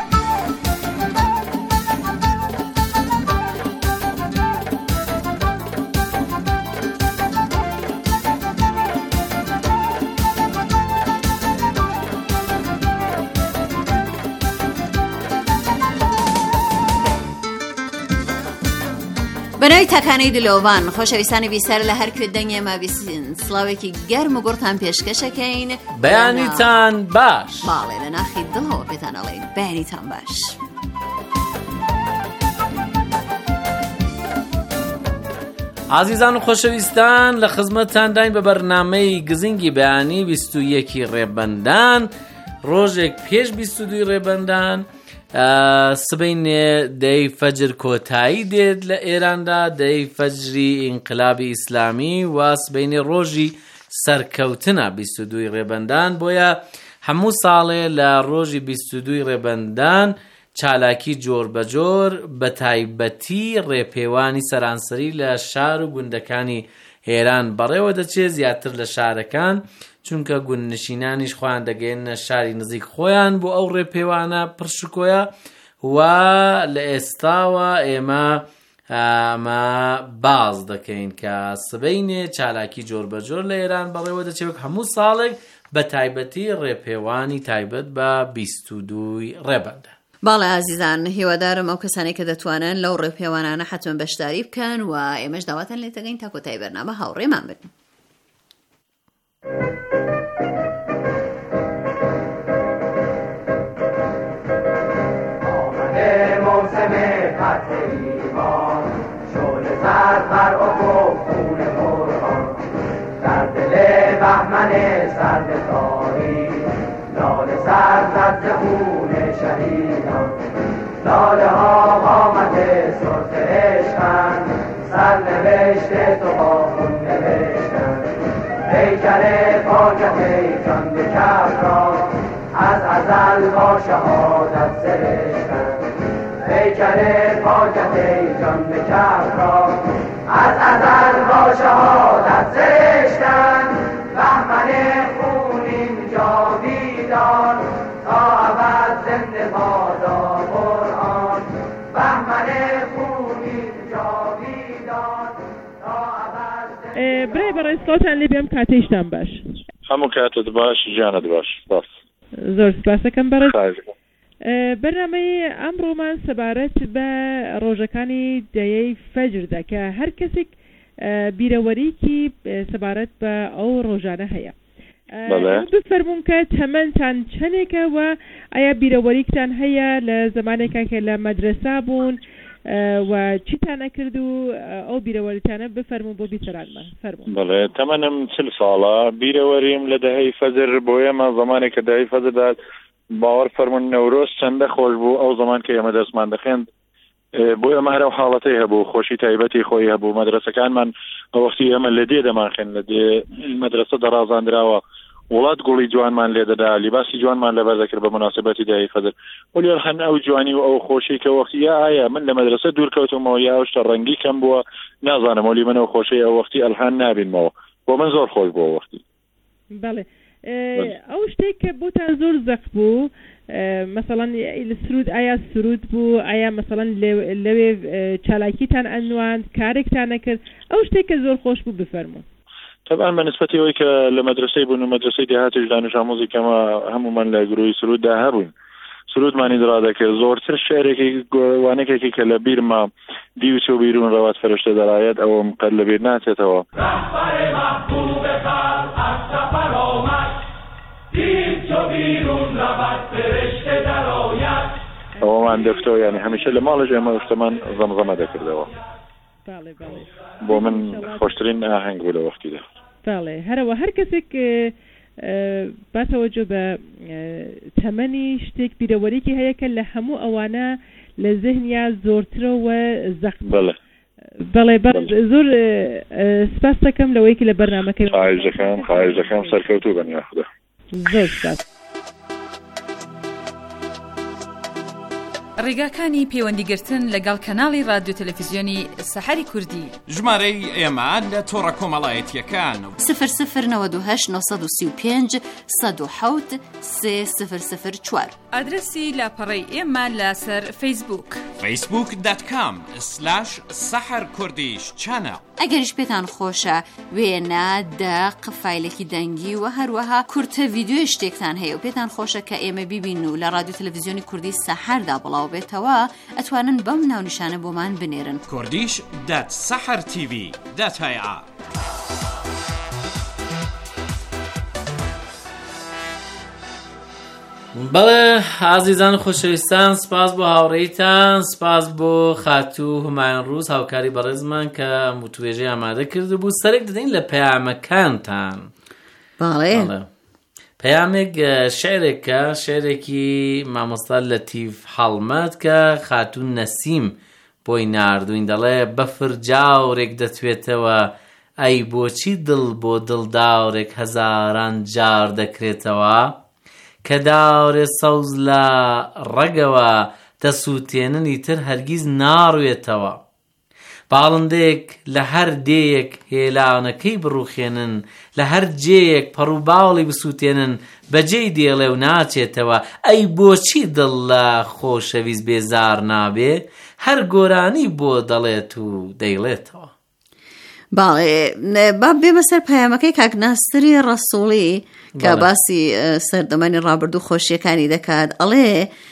بەناوی تاکانەی دلۆڤان، خۆشەویستانی بیسەر لە هەر کوێدەنگێ ما بیسین، سڵاوێکی گەرم و گوڕتان پێشکەشەکەین. بەیانیتان باش. باڵێ لە ناخی دڵەوە پێتان ئەڵێین بەیانیتان باش. عزیزان و خۆشەویستان، لە خزمەتتان داین بە بەرنامەی گزنگی بەیانی 21 ڕێبەندان، ڕۆژێک پێش 22 ڕێبەندان، سبەینێ دەی فەجر کۆتایی دێت لە ئێراندا، دەی فەجری ئینقلابی ئیسلامی و سبەینێ ڕۆژی سەرکەوتنە 22 ڕێبەندان. بۆیە هەموو ساڵێ لە ڕۆژی 22 ڕێبەندان چالاکی جۆر بە جۆر بە تایبەتی ڕێپێوانی سەرانسەری لە شار و گوندەکانی هێران بەڕێوە دەچێت زیاتر لە شارەکان، چونکە گوندنشینانیش خۆیان دەگەێنە شاری نزیک خۆیان بۆ ئەو ڕێپێوانە پرشکۆیە و لە ئێستاوە ئێمە باز دەکەین کە سبەینێ چالاکی جۆر بە جۆر لە ئێران بەڕێوە دەچێت هەموو ساڵێک بە تایبەتی ڕێپێوانی تایبەت بە 22 ڕێبەندە. باڵێ ئازیزان، هیوادارم ئەو کەسانی کە دەتوانن لەو ڕێپێوانانە حتمما بەشداری بکەن و ئێمەش داواتان لێ دەگەین تا کۆتایی بەرنامە هاوڕێمان بن. بهمن سرد تاریک لاله سر زد خون شهیدان، لاله ها قامت سرخ عشقند، سر نوشته تو با خون نوشتند. پیکر پاکت جان به کف را از ازل با شهادت سرشتند. پیکر پاکت جان به کف را از ازل با شهادت سرشتند. بهمن خونین جاویدان تا ابد زنده بادا قرآن. بهمن خونین جاویدان تا ابد زنده برای بەڕێزکەوتان لێ بێم کاتێشتان باش. هەموو کاتت باش، ژیانت باش. باش. زۆر سپاسەکەم بەڕێز. بەرنامەی ئەمڕۆمان سەبارەت بە ڕۆژەکانی دەیەی فەجردا کە هەر کەسێک بیرەوەریکی سەبارەت بە ئەو ڕۆژانە هەیە. بفەرموون کە تەمەنتان چەندێکە و ئایا بیرەوەریکتان هەیە لە زمانێکە کە لە مەدرسە بوون و چیتان نەکرد و ئەو بیرەوەریتانە بفەرموون بۆ بیتەرانمان فەرموون. بەڵێ تەمەنم 40 ساڵە، بیرەوەریم لە دەهەی فەجر بۆ ئێمە زمانێک کە دەهەی فەجردا باوەڕ فەرموون نەورۆز چەندە خۆش بوو. ئەو زمان کە ئێمە دەستمان دەخێند بۆ ئەمە هەرە حاڵەتەی هەبوو، خۆشی تایبەتی خۆی هەبوو. مەدرسەکانمان ئەوەختی ئێمە لە دێ دەمانخێن، لە دێ مەدرسە دەڕازاندراوە، وڵات گوڵی جوانمان لێ دەدا، لیباسی جوانمان لەبەر دەکرد بە مناسبەتی دەهەی فەجر. وەلی هەن ئەو جوانی و ئەو خۆشی کە وەختی ئایا من لە مەدرسە دوور کەوتمەوە یا ئەو شتە ڕەنگی کەم بووە نازانم، وەلی من ئەو خۆشەی ئەو وەختی ئەلحان نابینمەوە، بۆ من زۆر خۆش بووە وەختی. بەڵێ ئەو شتێک کە بۆتان زۆر زەق بوو، مثلا سرود ئایا سرود بوو، ئایا مثلا لەوێ چالاکیتان ئەنوان کارێکتان نەکرد، ئەو شتێک کە زۆر خۆش بوو بفەرموون. طبعا بە نسبەتی ئەوەی کە لە مەدرسەی بوون و مەدرسەی داهاتیش دانش ئامۆزی کەمە هەمومان لە گروهی سروددا هەبووین، سرودمانی دڕا دەکرد. زۆرتر شعرێکی وانێکێکی کە لە بیرما دیوچ و بیرون ڕەوات فەرشتە دەڕایەت ئەوم قەت لەبیر ناچێتەوە. ئەوەمان دەفتەوە، یعنی هەمیشە لە ماڵەش ئێمە شتەمان زەمزەمە دەکردەوە. بۆ من خۆشترین ئاهەنگ بوو لە وەختیدا. بەڵێ هەرەوە هەر کەسێک باتەوەجۆ بە تەمەنی شتێک بیرەوەریکی هەیە کە لە هەموو ئەوانە لە ذهنیا زۆرترەوە زەق. بەڵێ زۆر سپاس دەکەم لەوەی کە لە بەرنامەکەی. خواهش دەکەم سەرکەوتوو بن یاخدا. زۆر سپاس. ڕێگاکانی پەیوەندیگرتن لەگەڵ کەناڵی رادیۆ تەلەڤیزیۆنی سەحەری کوردی. ژمارەی ئێمە لە تۆڕە کۆمەڵایەتیەکان 0092 935 107 3004. ئادرسی لاپەڕەی ئێمە لەسەر فەیسبووک facebook.com/saharkurdish-channel. ئەگەریش پێتان خۆشە وێنە دەق فایلێکی دەنگی و هەروەها کورتە ڤیدیۆی شتێکتان هەیە و پێتان خۆشە کە ئێمە بیبین و لە رادیۆ تەلەڤیزیۆنی کوردی سەحەردا بڵاو بێتەوە، ئەتوانن بەم ناونیشانە بۆمان بنێرن. kurdish.sahartv.ir. بەڵێ ئازیزان خۆشەویستان، سپاس بۆ هاوڕێیتان، سپاس بۆ خاتوو هومایان ڕووس هاوکاری بەڕێزمان کە متوێژەی ئامادە کرده بوو. سەرێک دەدەین لە پەیامەکانتان. بەڵێ پەیامێک شعرێکە، شعرێکی مامۆستا لەتیف حەڵمەت کە خاتوو نەسیم بۆی ناردوین. دەڵێ بەفر جاورێک دەتوێتەوە، ئەی بۆچی دڵ بۆ دڵداورێک هەزاران جار دەکرێتەوە، کە داورێ سەوز لە ڕەگەوە دەسووتێننی تر هەرگیز ناڕوێتەوە. باڵندەیەک لە هەر دێیەک هێلاونەکەی بڕوخێنن، لە هەر جێیەک پەڕووباڵی بسووتێنن، بەجێی دێڵێ و ناچێتەوە. ئەی بۆچی دڵ لە خۆشەویست بێزار نابێ؟ هەر گۆرانی بۆ دەڵێت و دەیڵێتەوە. باڵێ با بێمە سەر پەیامەکەی کاک ناستری ڕەسووڵی کە باسی سەردەمانی ڕابردوو خۆشیەکانی دەکات. ئەڵێ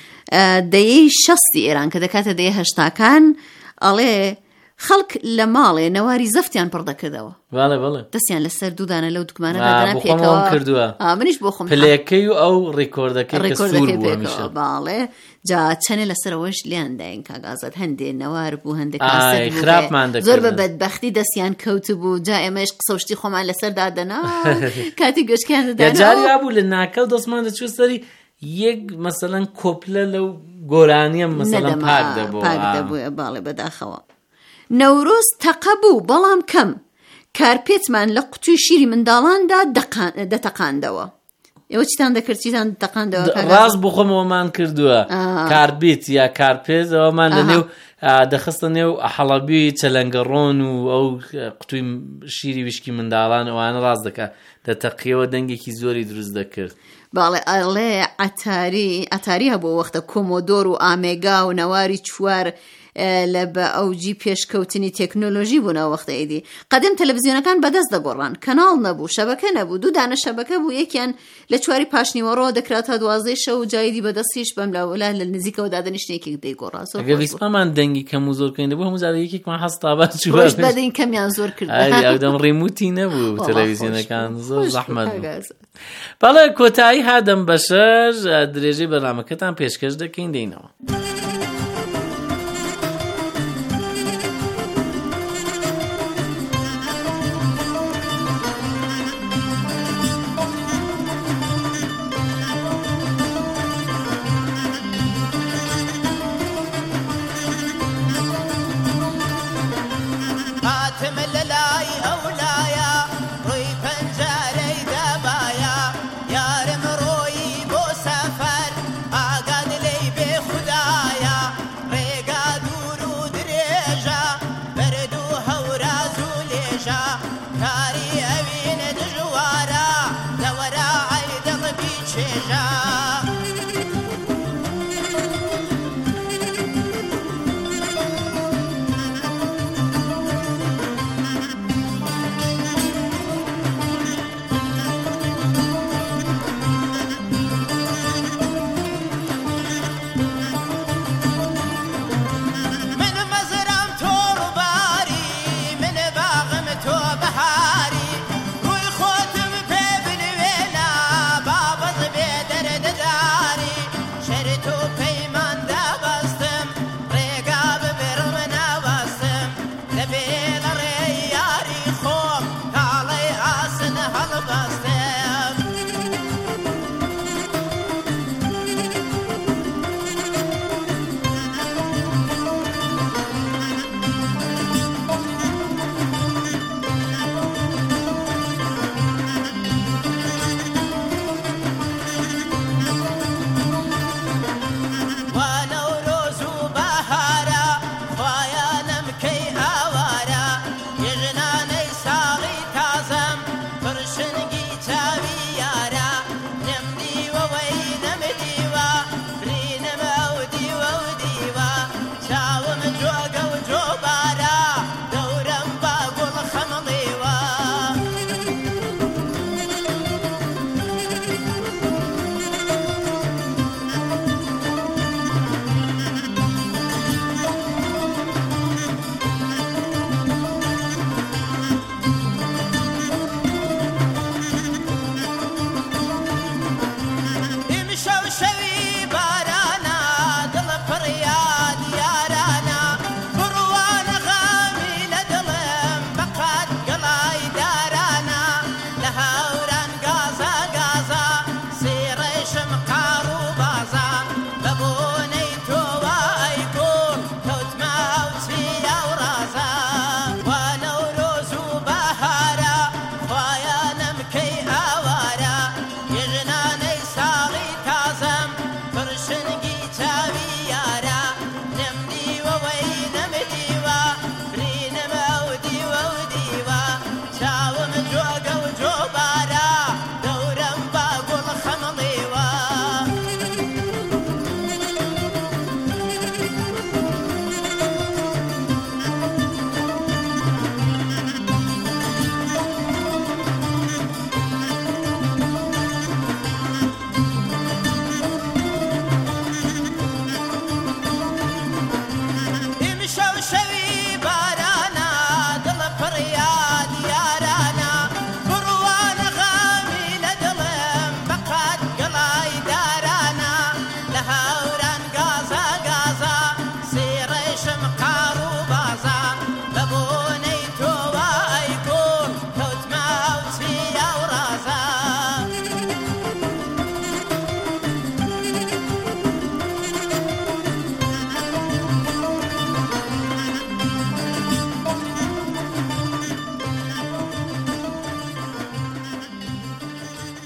دەیەی شەستی ئێران کە دەکاتە دەیە هەشتاکان، ئەڵێ خەڵک لە ماڵێ نەواری زەفتیان پڕ دەکردەوە. دەستیان لەسەر دوودانە لەو دوکمانەدا پێکەوە کردووە. منیش بۆ خۆم پلەکەی و ئەو ڕێکۆردەکەی کە سوور بووە میشە. باڵێ جا چەنێ لەسەرەوەش لیانداین کاگازات هەندێ نەوار بوو هەندێک خراپمان دەکرد. زۆر بە بەدبەختی دەستیان کەوت بوو. جا ئێمەش قسەشتی خۆمان لەسەر دادەنا کاتی گەشتیان دەدانا. جاری بوو لە ناکەو دەستمان دەچوو سەری یەک مەسەلەن کۆپلە لەو گۆرانیە مەسەلەن پاک دەبووە. باڵێ بەداخەوە نەورۆز تەقە بوو بەڵام کەم. کارپێتمان لە قوتوی شیری منداڵاندا دەتەقاندەوە. ئێوە چیتان دەکرد چیتان دەتەقاندەوە؟ ڕاست بخۆمەوەمان کردووە. کاربیت یا کارپێت ئەومان لە نێو دەخستە نێو حەڵەبی چەلەنگەڕۆن و ئەو قوتوی شیری وشکی منداڵان ئەوانە ڕاست دەکات دەتەقیەوە دەنگێکی زۆری دروست دەکرد. باڵێ ئەڵێ ئەتاری هەبوو وەختە کۆمۆدۆر و ئامێگا و نەواری چوار لە بە ئەوجی پێشکەوتنی تێکنۆلۆژی بوونەوە وەختەیەدی. قەدەم تەلەڤیزیۆنەکان بەدەست دەگۆڕان، کەناڵ نەبوو، شەبەکە نەبوو، دوو دانە شەبەکە بوو، یەکیان لە چواری پاشنیوەڕۆ دەکرات تا 12 شەو و جایدی بەدەستیش بەم لاوەلا لە نزیکەوە دادەنیشتێکی دەیگۆڕا. ئەگەر ویسپامان دەنگی کەم و زۆرکەین دەبوو هەموو زادە یەکێکمان هەستابات چوار بەدەین کەمیان زۆر کرد. دەم ڕێموتی نەبوو تەلەڤیزیۆنەکان زۆر زەحمەت بوو. بەڵێ کۆتایی هادەم بەشەر درێژەی بەرنامەکەتان پێشکەش دەکەین دێینەوە. خدا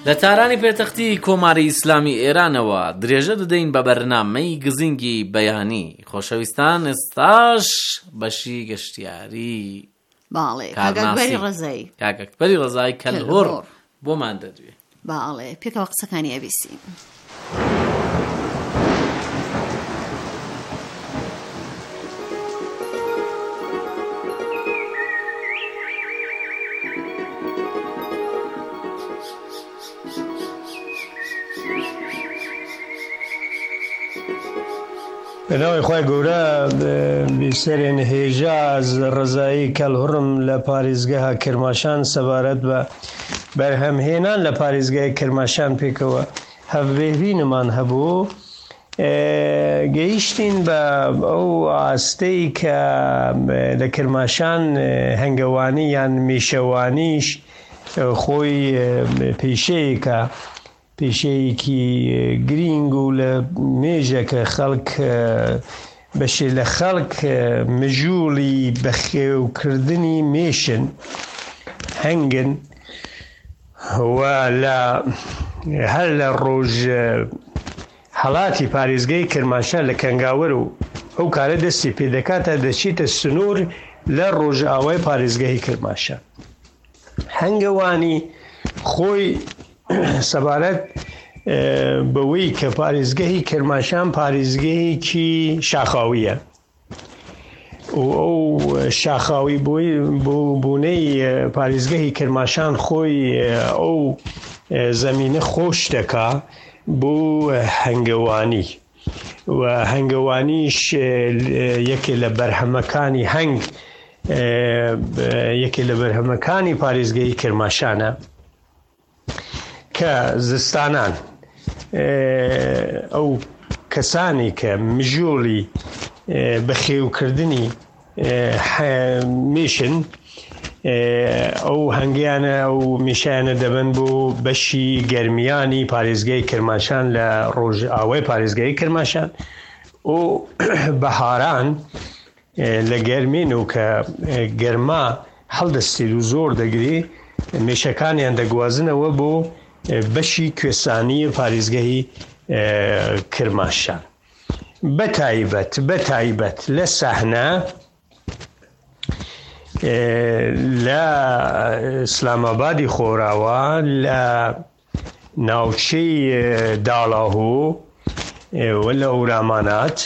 لە تارانی پێتەختی کۆماری ئیسلامی ئێرانەوە درێژە دەدەین بە بەرنامەی گزینگی بەیانی. خۆشەویستان، ئێستاش بەشی گەشتیاری باڵێ کاگەکبەری ڕزایی کاگەکبەری ڕزایی کەلهۆڕ بۆمان دەدوێ. باڵێ پێکەوە قسەکانی ئەبیسین. بەناوی خۆی گەورە بیسەرێن هێژاز ڕزایی کەلهوڕم لە پارێزگەها کرماشان سەبارەت بە بەرهەمهێنان لە پارێزگای کرماشان پێکەوە هەڤێڤینمان هەبوو. گەیشتین بە ئەو ئاستەی کە لە کرماشان هەنگەوانی یان میشەوانیش خۆی پیشەیەکە، پیشەیەکی گرینگ و لە مێژەکە خەڵک بەشێ لە خەڵک مژوڵی بەخێوکردنی مێشن هەنگن و هەر لە ڕۆژ هەڵاتی پارێزگای کرماشان لە کەنگاوەر و ئەو کارە دەستی پێدەکاتە دەچیتە سنوور لە ڕۆژئاوای پارێزگای کرماشان. هەنگەوانی خۆی سەبارەت بەوەی کە پارێزگەی کرماشان پارێزگەیەکی شاخاویە و ئەو شاخاوی بوونەی پارێزگەی کرماشان خۆی ئەو زەمینە خۆش دەکا بۆ هەنگەوانی و هەنگەوانیش یەکێ لە بەرهەمەکانی هەنگ یەکێ لە بەرهەمەکانی پارێزگەی کرماشانە کە زستانان ئەو کەسانی کە مژۆڵی بەخێوکردنی مێشن ئەو هەنگیانە ئەو میشایانە دەبن بۆ بەشی گەرمیانی پارێزگای کرماشان لە ڕۆژئاوای پارێزگای کرماشان و بەهاران لە گەرمین و کە گەرما هەڵدەستێت و زۆر دەگری میشەکانیان دەگوازنەوە بۆ بەشی کوێستانی پارێزگای کرماشان. بەتایبەت لە سەحنە لە ئیسلامابادی خۆراوە لە ناوچەی داڵاهوو و لە ئەورامانات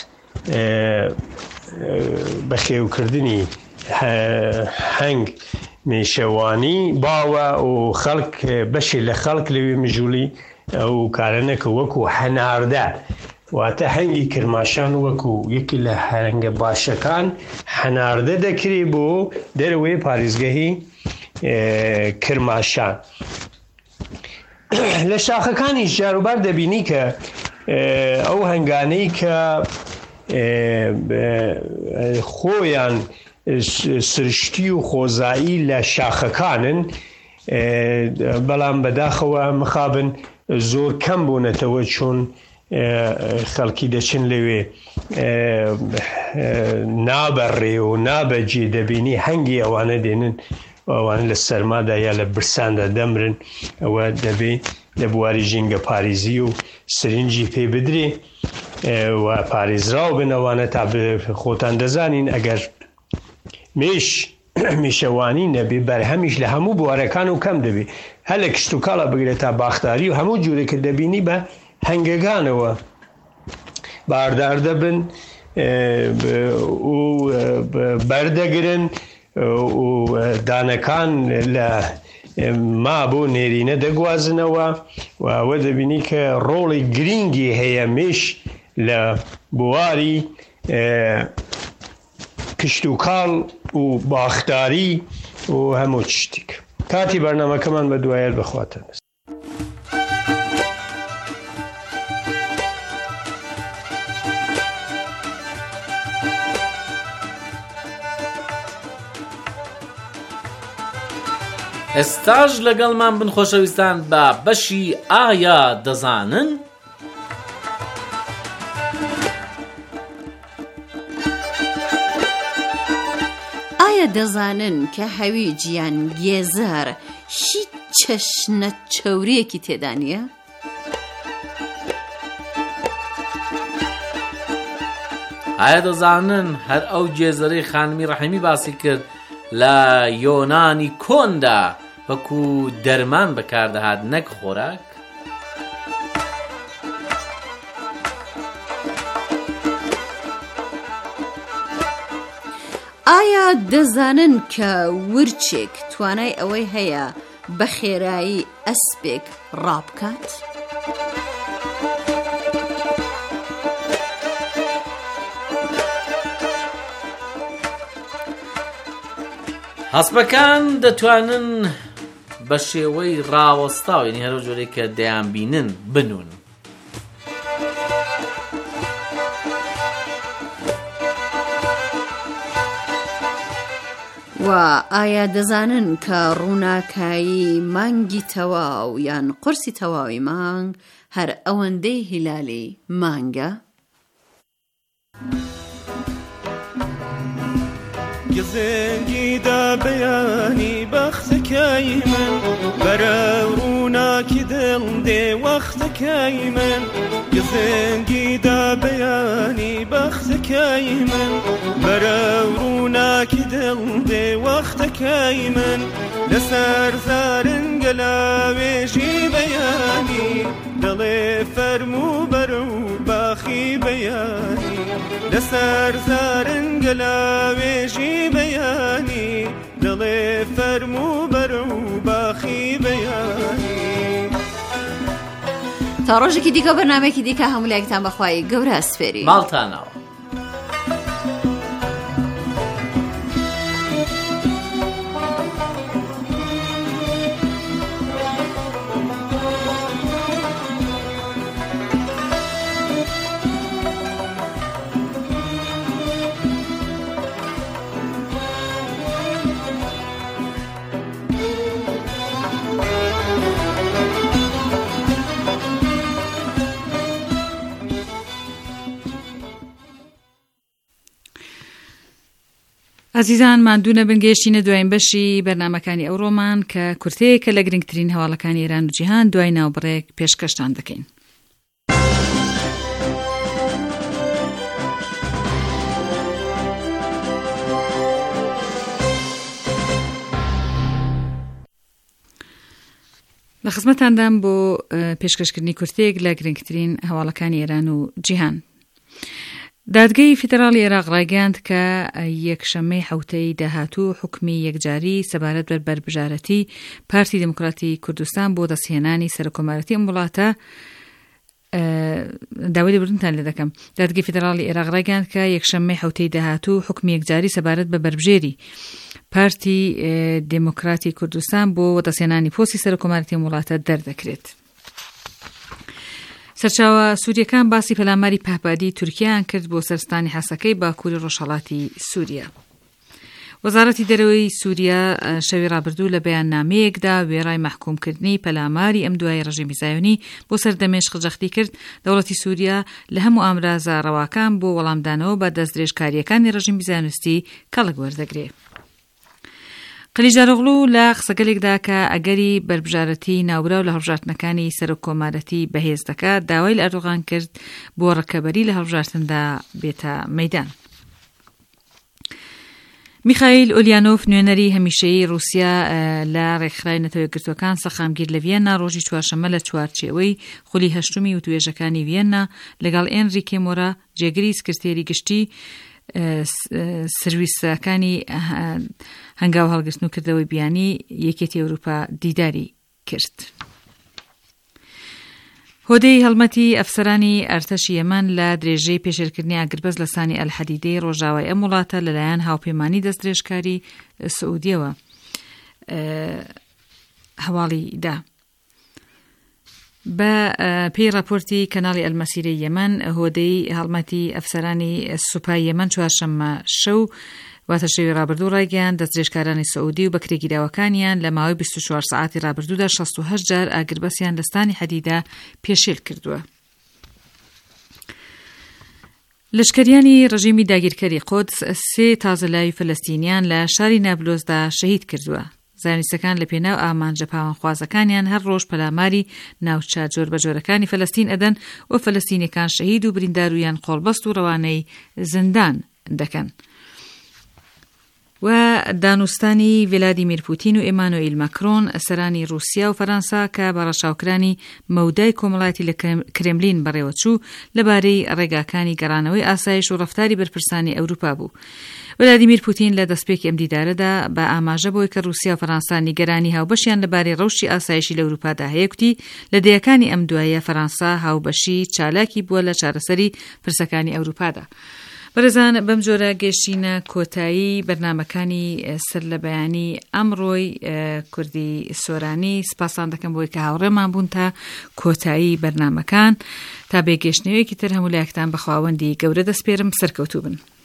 بەخێوکردنی هەنگ میشەوانی باوە و خەڵک بەشی لە خەڵک لەوێ مژوڵی ئەو کارەنەکە وەکو هەناردە واتە هەنگی کرماشان وەکو یەکی لە هەنگە باشەکان هەناردە دەکرێت بۆ دەرەوەی پارێزگەی کرماشان. لە شاخەکانی جاروبار دەبینی کە ئەو هەنگانەی کە خۆیان سرشتی و خۆزایی لە شاخەکانن بەڵام بەداخەوە مخابن زۆر کەم بوونەتەوە چۆن خەڵکی دەچن لەوێ نابەڕێ و نابەجێ دەبینی هەنگی ئەوانە دێنن ئەوانە لە سەرمادا یا لە برساندا دەمرن ئەوە دەبێ لە بواری ژینگە پارێزی و سرنجی پێ بدرێ و پارێزراو بن ئەوانە تا خۆتان دەزانین ئەگەر میشەوانی نەبێ بەرهەمیش لە هەموو بوارەکان و کەم دەبێ هەر لە کشت و کاڵە بگرێت تا باختاری و هەموو جوورێکە دەبینی بە هەنگەکانەوە باردار دەبن و بەردەگرن و دانەکان لە ما بۆ نێرینە دەگوازنەوە و ئەوە دەبینی کە ڕۆڵی گرینگی هەیە مێش لە بواری کشت و کاڵ و باختاری و هەموو شتێک. کاتی بەرنامەکەمان بە دوایەر بخواتن. ئێستاش لەگەڵمان بن خۆشەویستان بە بەشی ئایا دەزانن؟ ئایا دەزانن کە هەوی گیان گێزار هیچ چەشنە چەوریەکی تێدا نییە؟ ئایا دەزانن هەر ئەو جێزەرەی خانمی ڕەحیمی باسی کرد لە یۆنانی کۆندا وەکو دەرمان بەکاردەهات نەک خۆراک؟ ئایا دەزانن کە ورچێک توانای ئەوەی هەیە بە خێرایی ئەسپێک ڕابکات؟ هەسپەکان دەتوانن بە شێوەی ڕاوەستاو یعنی هەرو جۆرەی کە دەیان بینن بنون. و ئایا دەزانن کە ڕووناکایی مانگی تەواو یان قورسی تەواوی مانگ هەر ئەوەندەی هیلالی مانگە؟ گزنگی دا بەیانی بەختەکەی من بەرە ڕووناکی دڵ دێ وەختەکەی من گزنگی دا بەیانی بەختەکەی من بەرە ڕووناکی دڵ دێ وەختەکەی من لەسەر زارنگە لاوێژی بەیانی دڵێ فەرموو بەرە و باخی بەیانی لەسەر زارنگە لاوێژی بەیانی دڵێ فەرموو بەرە و باخی بەیانی. تا ڕۆژێکی دیکە بەرنامەیەکی دیکە هەموو لایەکتان بەخوای گەورە ئەسپێری ماڵتانەوە. عزیزان ماندوونە بنگێشتینە دوایین بەشی بەرنامەکانی ئەوڕۆمان کە کورتەیەکە لە گرنگترین هەواڵەکانی ئێران و جیهان دوای ناوبڕێک پێشکەشتان دەکەین. لە خزمەتاندام بۆ پێشکەشکردنی کورتەیەک لە گرنگترین هەواڵەکانی ئێران و جیهان. دادگەی فیدرالی عێراق ڕایگەاند کە یەکشەممەی حوتەی داهاتوو حکمی یەکجاری سەبارەت بە بەربژارەتی پارتی دموکراتی کوردستان بۆ دەستهێنانی سەرۆکۆمارەتی ئەم وڵاتە داوای لێبوردنتان لێ دەکەم. دادگەی فیدرالی عێراق ڕایگەاند کە یەکشەممەی حوتەی داهاتوو حکمی یەکجاری سەبارەت بە بەربژێری پارتی دموکراتی کوردستان بۆ دەستهێنانی پۆستی سەرۆکۆمارەتی ئەم وڵاتە دەردەکرێت. سەرچاوە سووریەکان باسی پەلاماری پاپادی تورکیایان کرد بۆ سەرستانی حەسەکەی باکووری ڕۆژهەڵاتی سووریا. وەزارەتی دەرەوەی سووریا شەوی ڕابردوو لە بەیاننامەیەکدا وێڕای مەحکومکردنی پەلاماری ئەم دوای ڕژیمی زایۆنی بۆ سەر دەمێش خجەختی کرد دەوڵەتی سووریا لە هەموو ئامرازە ڕەواکان بۆ وەڵامدانەوە بە دەستدرێژکاریەکانی ڕژیمی زایۆنیستی کەڵک وەردەگرێت. قلیجارۆغلو لە قسەگەلێکدا کە ئەگەری بەربژارەتی ناوبراو لە هەڵبژاردنەکانی سەرۆکۆمارەتی بەهێز دەکات داوای لە ئەردۆغان کرد بۆ ڕەکەبەری لە هەڵبژاردندا بێتە مەیدان. میخائیل ئۆلیانۆف نوێنەری هەمیشەیی رووسیا لە ڕێکخراوی نەتەوە یەکگرتووەکان سەخامگیر لە ڤیەننا ڕۆژی چوارشەممە لە چوارچێوەی خولی هەشتمی وتوێژەکانی ڤیەننا لەگەڵ ئێنریکێ مۆرا جێگری سکرتێری گشتی سرویسەکانی هەنگاو هەڵگرتن و کردەوەی بیانی یەکێتی ئەوروپا دیداری کرد. هۆدەی هەڵمەتی ئەفسەرانی ئەرتەشی یەمەن لە درێژەی پێشێرکردنی ئاگربەز لە سانی ئەلحەدیدەی ڕۆژاوای ئەم وڵاتە لەلایەن هاوپەیمانی دەستدرێژکاری سعودیەوە هەواڵی دا. بە پێی راپۆرتی کەناڵی ئەلمەسیرەی یەمەن هۆدەی هەڵمەتی ئەفسەرانی سوپای یەمەن چوارشەممە شەو واتە شەوی ڕابردوو ڕایگەیاند دەستدرێژکارانی سعودی و بەکرێگیراوەکانیان لە ماوەی 24 ساعتی ڕابردوودا 68 جار ئاگربەسیان لە ستانی حەدیدا پێشێل کردووە. لەشکریانی ڕژیمی داگیرکەری قودس 3 تازەلاوی فەلەستینیان لە شاری نابلۆزدا شەهید کردووە. زانستەکان لە پێناو ئامانجە پاوانخوازەکانیان هەر ڕۆژ پەلاماری ناوچە جۆر بە جۆرەکانی فەلەستین ئەدەن و فەلەستینیەکان شەهید و بریندار و یان قۆڵبەست و ڕەوانەی زندان دەکەن. و دانوستانی ڤلادیمیر پوتین و ئێمانوئیل ماکرۆن سەرانی رووسیا و فەرەنسا کە بە ڕەشاوکرانی مەودای کۆمەڵایەتی لە کرێملین بەڕێوەچوو لەبارەی ڕێگاکانی گەڕانەوەی ئاسایش و ڕەفتاری بەرپرسانی ئەوروپا بوو. ڤلادیمیر پوتین لە دەستپێکی ئەم دیدارەدا بە ئاماژە بۆی کە رووسیا و فەرەنسا نیگەرانی هاوبەشیان لەبارەی ڕەوشی ئاسایشی لە ئەوروپادا هەیە کوتی لە دەیەکانی ئەم دوایە فەرەنسا هاوبەشی چالاکی بووە لە چارەسەری پرسەکانی ئەوروپادا. بەرەزان بەم جۆرە گەشتینە کۆتایی بەرنامەکانی سەر لە بەیانی ئەمڕۆی کوردی سۆرانی. سپاسان دەکەم بۆی کە هاوڕێمان بوون تا کۆتایی بەرنامەکان. تا بێگەشتنەوەیەکی تر هەموو لایەکتان بە خواوەندی گەورە دەسپێرم. سەرکەوتوو بن.